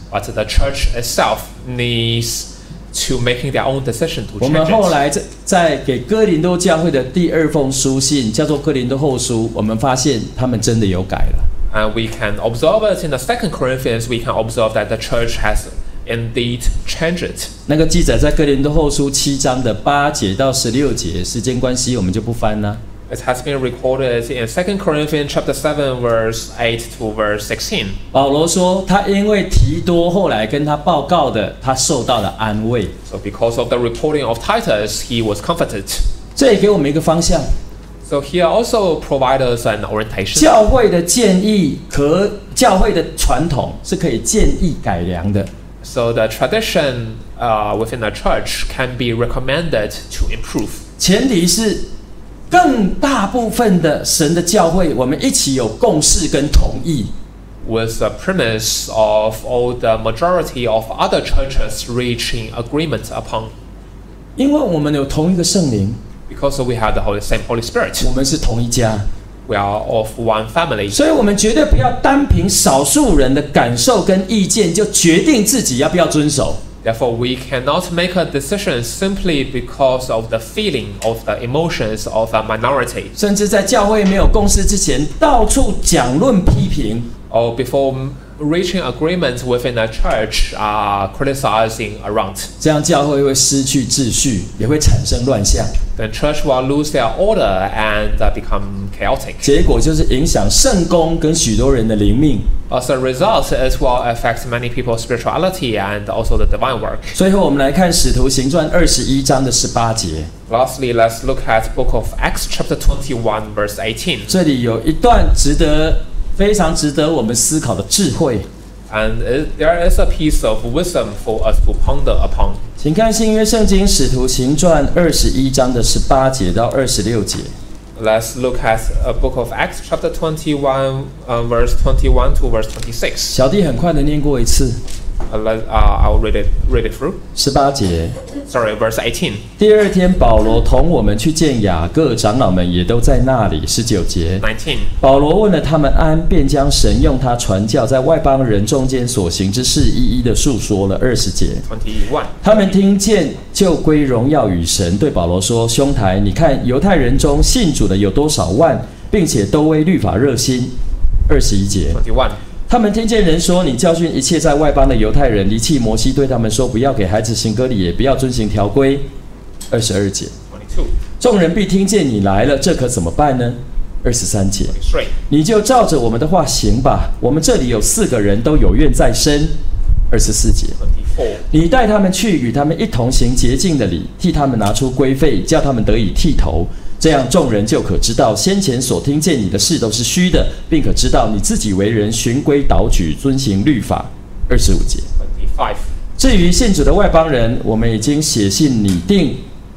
but the church itself needs to making their own decision to 我们 change 后 it. 来在在给哥林多教会的第二封书信，叫做哥林多后书，我们发现他们真的有改了。 And we can observe it in the Second Corinthians. We can observe that the church has indeed changed it. 那个记载在哥林多后书七章的八节到十六节，时间关系我们就不翻了。 It has been recorded in Second Corinthians chapter seven, verse eight to verse sixteen. 保罗说，他因为提多后来跟他报告的，他受到了安慰。 So because of the reporting of Titus, he was comforted. 这也给我们一个方向。 So here also provides us an orientation. 教会的建议和教会的传统是可以建议改良的。 So the tradition uh, within the church can be recommended to improve. 前提是更大部分的神的教会，我们一起有共识跟同意。 With the premise of all the majority of other churches reaching agreement upon. 因为我们有同一个圣灵， Because we have the Holy, same Holy Spirit. 我们是同一家， We are of one family. 所以我们绝对不要单凭少数人的感受跟意见就决定自己要不要遵守。 Therefore, we cannot make a decision simply because of the feeling of the emotions of a minority. 甚至在教会没有共识之前，到处讲论批评。 Or before reaching agreement within a church, uh, criticizing around. 这样教会会失去秩序，也会产生乱象。 The church will lose their order and uh, become chaotic. 结果就是影响圣工跟许多人的灵命。 As a result, it will affect many people's spirituality and also the divine work. 最后，我们来看《使徒行传》二十一章的十八节。 Lastly, let's look at Book of Acts, chapter twenty-one, verse eighteen. 这里有一段值得、非常值得我们思考的智慧。 And it, there is a piece of wisdom for us to ponder upon. 请看新约圣经《使徒行传》二十一章的十八节到二十六节。 Let's look at a Book of Acts, chapter twenty-one, uh, verse twenty-one to verse twenty-six. 小弟很快的念过一次。 Uh, let, uh, I'll read it, read it through. 十八节， Sorry, verse eighteen. 第二天，保罗同我们去见雅各长老们，也都在那里。十九节， nineteen. 保罗问了他们安，便将神用他传教在外邦人中间所行之事一一的述说了。二十节， twenty-one. 他们听见就归荣耀与神，对保罗说：“兄台，你看犹太人中信主的有多少万，并且都为律法热心。”二十一节， twenty-one. 他们听见人说，你教训一切在外邦的犹太人，离弃摩西对他们说，不要给孩子行割礼，也不要遵行条规。二十二节， twenty-two. 众人必听见你来了，这可怎么办呢？二十三节， twenty-three. 你就照着我们的话行吧。我们这里有四个人都有愿在身。二十四节， twenty-four. 你带他们去，与他们一同行洁净的礼，替他们拿出规费，叫他们得以剃头。这样众人就可知道先前所听见你的事都是虚的，并可知道你自己为人循规蹈矩，遵行律法。二十五节， twenty-five. 至于信主的外邦人，我们已经写信拟定，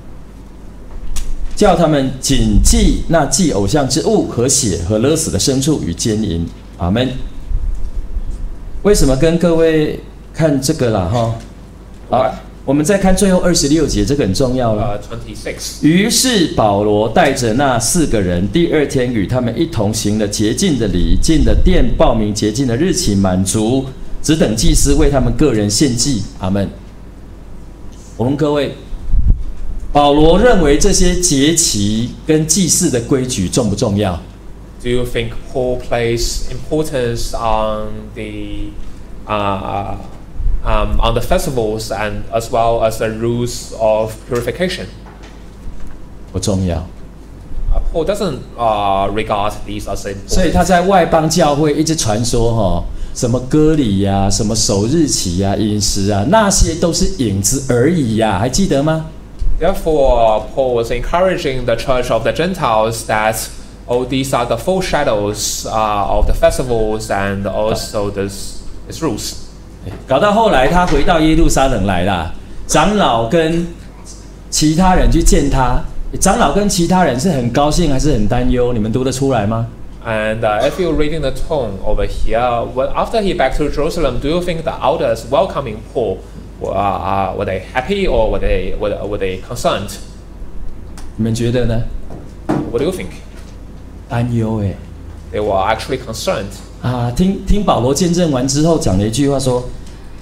叫他们谨记那祭偶像之物和血和勒死的牲畜与奸淫。阿们。为什么跟各位看这个啦？哈，好。我们再看最后二十六节，这个很重要了。 Uh, twenty-six. 于是保罗带着那四个人，第二天与他们一同行了洁净的礼，进了殿，报名洁净的日期满足，只等祭司为他们个人献祭。阿们。我问各位，保罗认为这些节期跟祭祀的规矩重不重要？ Do you think Paul places importance on the uh, Um, on the festivals and as well as the rules of purification? 不重要。 Uh, Paul doesn't uh, regard these as 所以 important. 他在外邦教会一直传说哈、哦，什么割礼呀、啊，什么守日期呀、啊，饮食啊，那些都是影子而已呀、啊，还记得吗？ Therefore, Paul was encouraging the church of the Gentiles that all these are the foreshadows uh, of the festivals and also this, its rules. 搞到后来，他回到耶路撒冷来啦，长老跟其他人去见他，长老跟其他人是很高兴还是很担忧？你们读得出来吗？ And uh, if you're reading the tone over here, well, after he back to Jerusalem, do you think the elders welcoming Paul were, uh, were they happy or were they were, were they concerned? 你们觉得呢？ What do you think? 担忧哎。 They were actually concerned. 啊，听听保罗见证完之后，讲了一句话说：“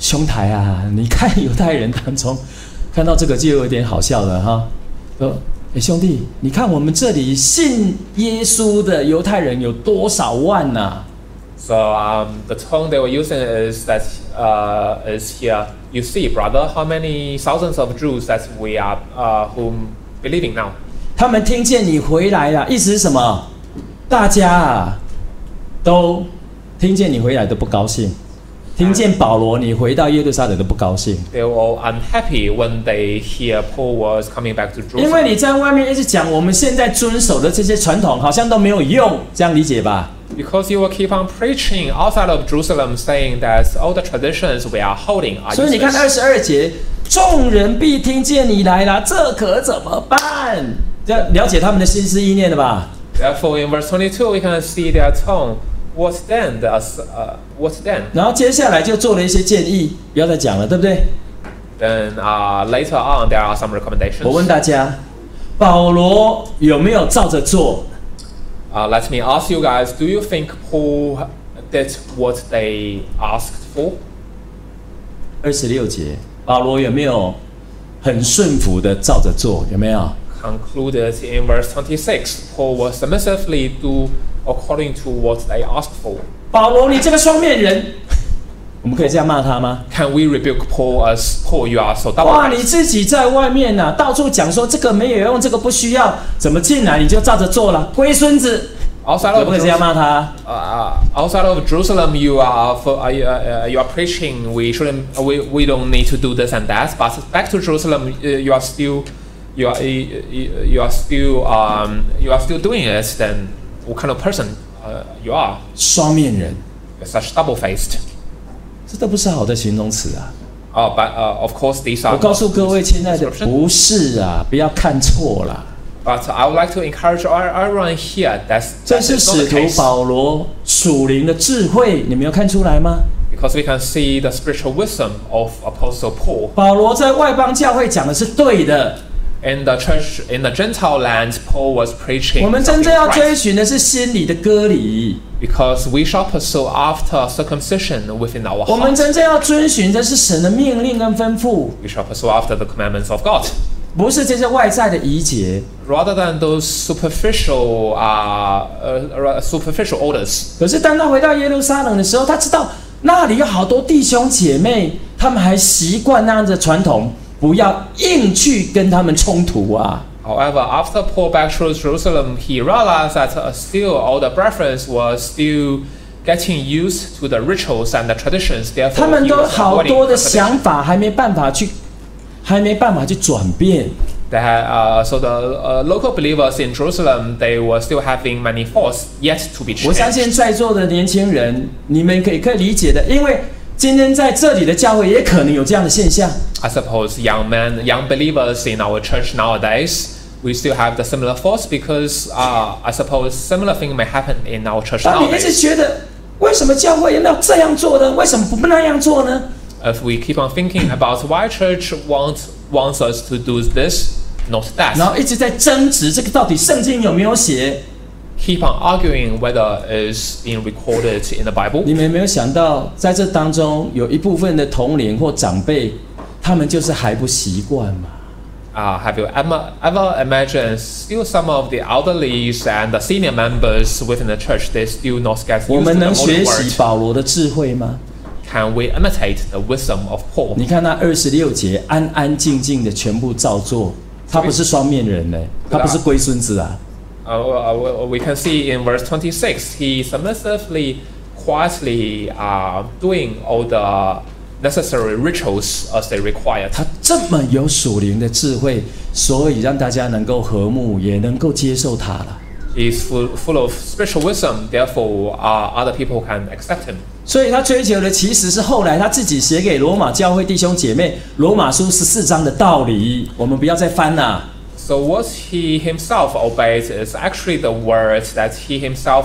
兄台啊，你看犹太人当中，看到这个就有点好笑了哈。说，哎兄弟，你看我们这里信耶稣的犹太人有多少万呐、啊？ So um, the tone they were using is that uh, is here. You see, brother, how many thousands of Jews that we are uh, whom believing now. 他们听见你回来了，意思是什么？大家啊，都听见你回来都不高兴，听见保罗你回到耶路撒冷都不高兴。 They were all unhappy when they hear Paul was coming back to 因为 Jerusalem. 你在外面一直讲我们现在遵守的这些传统好像都没有用，这样理解吧？ Because you will keep on preaching outside of Jerusalem, saying that all the traditions we are holding are 所以你看 useless. 二十二节，众人必听见你来了，这可怎么办？这样了解他们的心思意念了吧？ Therefore, in verse twenty-two, we can see their tone. What then? Does, uh, what then? 然后接下来就做了一些建议，不要再讲了，对不对？ Then uh, later on, there are some 我 recommendations. 问大家，保罗有没有照着做？ Uh, let me ask you guys: Do you think Paul did what they asked for? 二十六节，保罗有没有很顺服的照着做？有没有？ Concluded in verse twenty-six, Paul was submissively do according to what they asked for. 保罗，你这个双面人，我们可以这样骂他吗？ Can we rebuke Paul as Paul? You are so 哇，你 double-faced. 自己在外面呐、啊，到处讲说这个没有用，这个不需要，怎么进来你就照着做了，龟孙子， Outside 可 of 不可以这样 Jerusalem, 骂他？ uh, outside of Jerusalem, you are for, uh, you are, uh, you are preaching. We shouldn't. We, we don't need to do this and that. But back to Jerusalem, uh, you are still. You are you, you are still um you are still doing it. Then what kind of person uh, you are? 双面人， You're such double-faced. 这都不是好的形容词啊！ Oh, but uh, of course these are. 我告诉各位，亲爱的， description. 不是啊，不要看错了。 But I would like to encourage everyone here that 这 that 是 is not 使 the 徒 case. 保罗属灵的智慧，你们有看出来吗？ Because we can see the spiritual wisdom of Apostle Paul. 保罗在外邦教会讲的是对的， In the church, in the Gentile land, Paul was preaching 我们真 something 正要追 right. 寻的是心里的割礼， Because we shall pursue after circumcision within our 我们 heart. 真正要遵循的是神的命令跟吩咐， We shall pursue after the commandments of God. 不是这些外在的仪节。 Rather than those superficial, uh, uh, superficial orders. 可是当他回到耶路撒冷的时候，他知道那里有好多弟兄姐妹，他们还习惯那样的传统，不要硬去跟他们冲突啊。 However, after Paul back to Jerusalem, he realized that uh, still all the brethren were still getting used to the rituals and the traditions. 他 Therefore, 们 he 都 was 好 avoiding 多的 contradiction. 想法，还没办法去，还没办法去转变。 They had, uh, so the uh, local believers in Jerusalem, they were still having many faults yet to be 我相 changed. 信在座的年轻人，你们可以可以理解的，因为今天在这里的教会也可能有这样的现象。 I suppose young men, young believers in our church nowadays, we still have the similar faults because uh, I suppose similar thing may happen in our church 当你一直 nowadays. 觉得为什么教会要这样做呢？为什么不那样做呢？ If we keep on thinking about why church wants wants us to do this, not 然 that, 后一直在争执这个到底圣经有没有写？ keep on arguing whether it's being recorded in the Bible. 你们有没有想到，在这当中有一部分的同龄或长辈，他们就是还不习惯嘛？ Uh, have you ever, ever imagined still some of the elderlies and the senior members within the church, they still not get 我 used to 们 the 能 Holy 学习 Word? 保罗的智慧吗？ Can we imitate the wisdom of Paul? 你看那二十六节，安安静静的全部照做，他不是双面人呢，他不是龟孙子啊。 Uh, uh, we can see in verse twenty-six, he submissively, quietly uh, doing all the necessary rituals as they required. 他这么有属灵的智慧，所以让大家能够和睦，也能够接受他了。 He is full, full of spiritual wisdom, therefore uh, other people can accept him. 所以他追求的其实是后来他自己写给罗马教会弟兄姐妹罗马书十四章的道理。我们不要再翻啦。 So what he himself obeyed is actually the words that he himself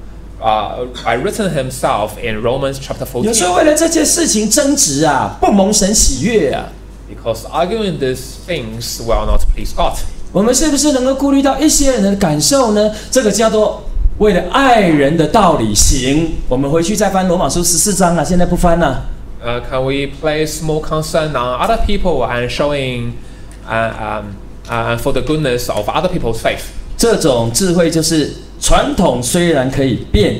uh, I written himself in Romans chapter 有时 fourteen. 候为了这件事情争执啊，不蒙神喜悦啊。 Because arguing these things will not please God. 我们是不是能够顾虑到一些人的感受呢？这个叫做为了爱人的道理行。我们回去再翻罗马书十四章啊，现在不翻了。 Uh, can we place more concern on other people and showing uh, um, uh, for the goodness of other people's faith? 这种智慧就是传统虽然可以变，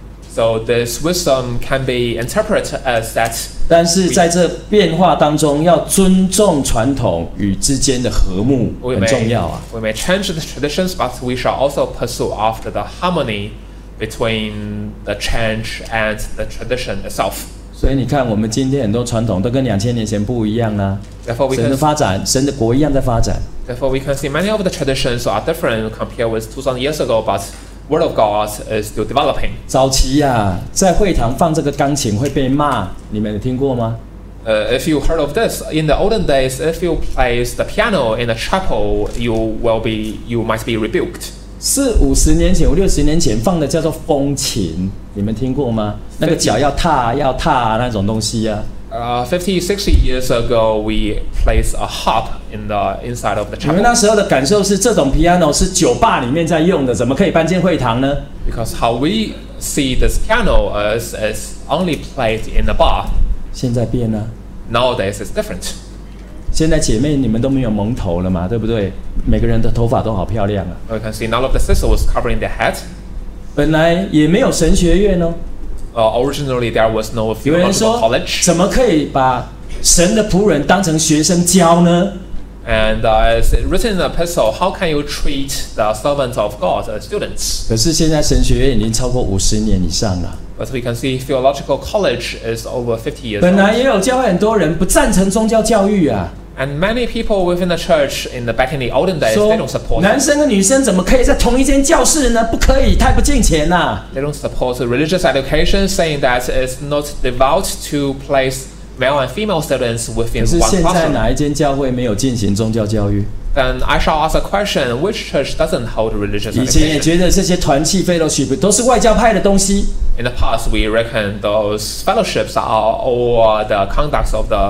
So this wisdom can be interpreted as that, 但是在这变化当中，要尊重传统与之间的和睦 we 很 may, 重要啊。 we may change the traditions, but we shall also pursue after the harmony between the change and the tradition itself. 所以你看，我们今天很多传统都跟两千年前不一样啊。 Therefore, we 神 can 的发展，神的国一样在发展。 therefore we can see many of the traditions are different compared with two thousand years ago, but Word of God is still developing. 早期啊，在会堂放这个钢琴会被骂，你们有听过吗？ Uh, if you heard of this, in the olden days, if you place the piano in the chapel, you will be, you might be rebuked. 四五十年前、五六十年前放的叫做风琴，你们听过吗？那个脚要踏要踏那种东西啊。 Uh, fifty, sixty years ago, we placed a harp in the inside of the 你们 chapel 那时候的感受是，这种 piano 是酒吧里面在用的，怎么可以搬进会堂呢？ because how we see this piano is, is only played in a bar. 现在变了， Nowadays, it's different. 现在姐妹你们都没有蒙头了嘛，对不对？每个人的头发都好漂亮啊。 We can see none of the sisters was covering their head. 本来也没有神学院哦。 Uh, originally, there was no 有人 theological 说， college. 怎么可以把神的仆人当成学生教呢？ And uh, as written in the epistle, how can you treat the servants of God as students? 可是现在神学院已经超过五十年以上了。 But we can see theological college is over fifty years 本来 old. 也有教会很多人不赞成宗教教育啊， And many people within the church in the back in the olden days, 说 they don't support 男生跟女生怎么可以在同一间教室呢？不可以，太不敬虔啦。 they don't support religious education, saying that it's not devout to place male and female students 可 within 是 one 现在 classroom. 哪一间教会没有进行宗教教育？ Then I shall ask a question: which church doesn't hold religious 以前也 education? 觉得这些团契 fellowship 都是外教派的东西， In the past, we reckon those fellowships are all the conducts of the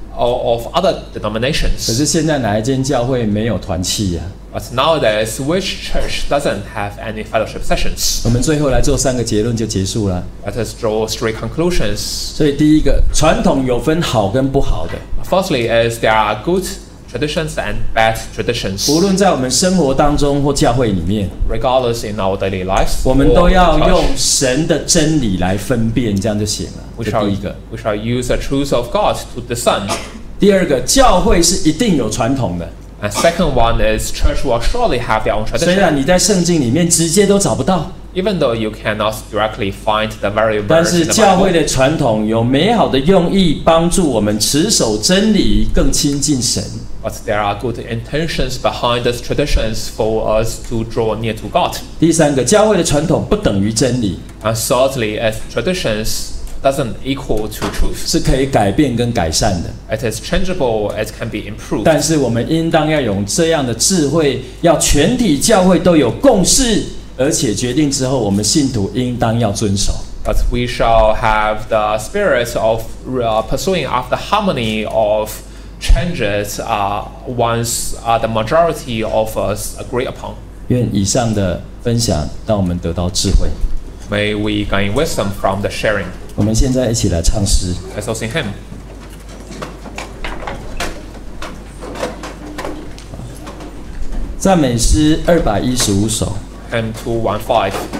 of other 可 denominations. 是现在哪一间教会没有团契呀、 But nowadays, which church doesn't have any fellowship sessions? 我们最后来做三个结论就结束了。 Let us draw three conclusions. 所以第一个，传统有分好跟不好的， Firstly, is there are good traditions and bad traditions. 无论在我们生活当中或教会里面， Regardless in our daily lives, 我们 or 都 in the 要 church, 用神的真理来分辨，这样就行了。 we 这 shall, 第一个。 we shall use the truth of God to discern. 第二个，教会是一定有传统的， And second one is church will surely have their own 虽 tradition. 然你在圣经里面直接都找不到， Even though you cannot directly find the very 但 verse 是 in the 教会 Bible, 的传统有美好的用意，帮助我们持守真理，更亲近神。 but there are good intentions behind these traditions for us to draw near to God. 第三个，教会的传统不等于真理， And thirdly, as traditions doesn't equal to truth. 是可以改变跟改善的。 It is changeable, it can be improved. 但是我们应当要有这样的智慧，要全体教会都有共识，而且决定之后，我们信徒应当要遵守。 But we shall have the spirit of uh, pursuing after harmony of changes uh, once uh, the majority of us agree upon. 愿以上的分享让我们得到智慧。 May we gain wisdom from the sharing. 我们现在一起来唱诗， Let's all sing hymn. 赞美诗二百一十五首。 Hymn two one five.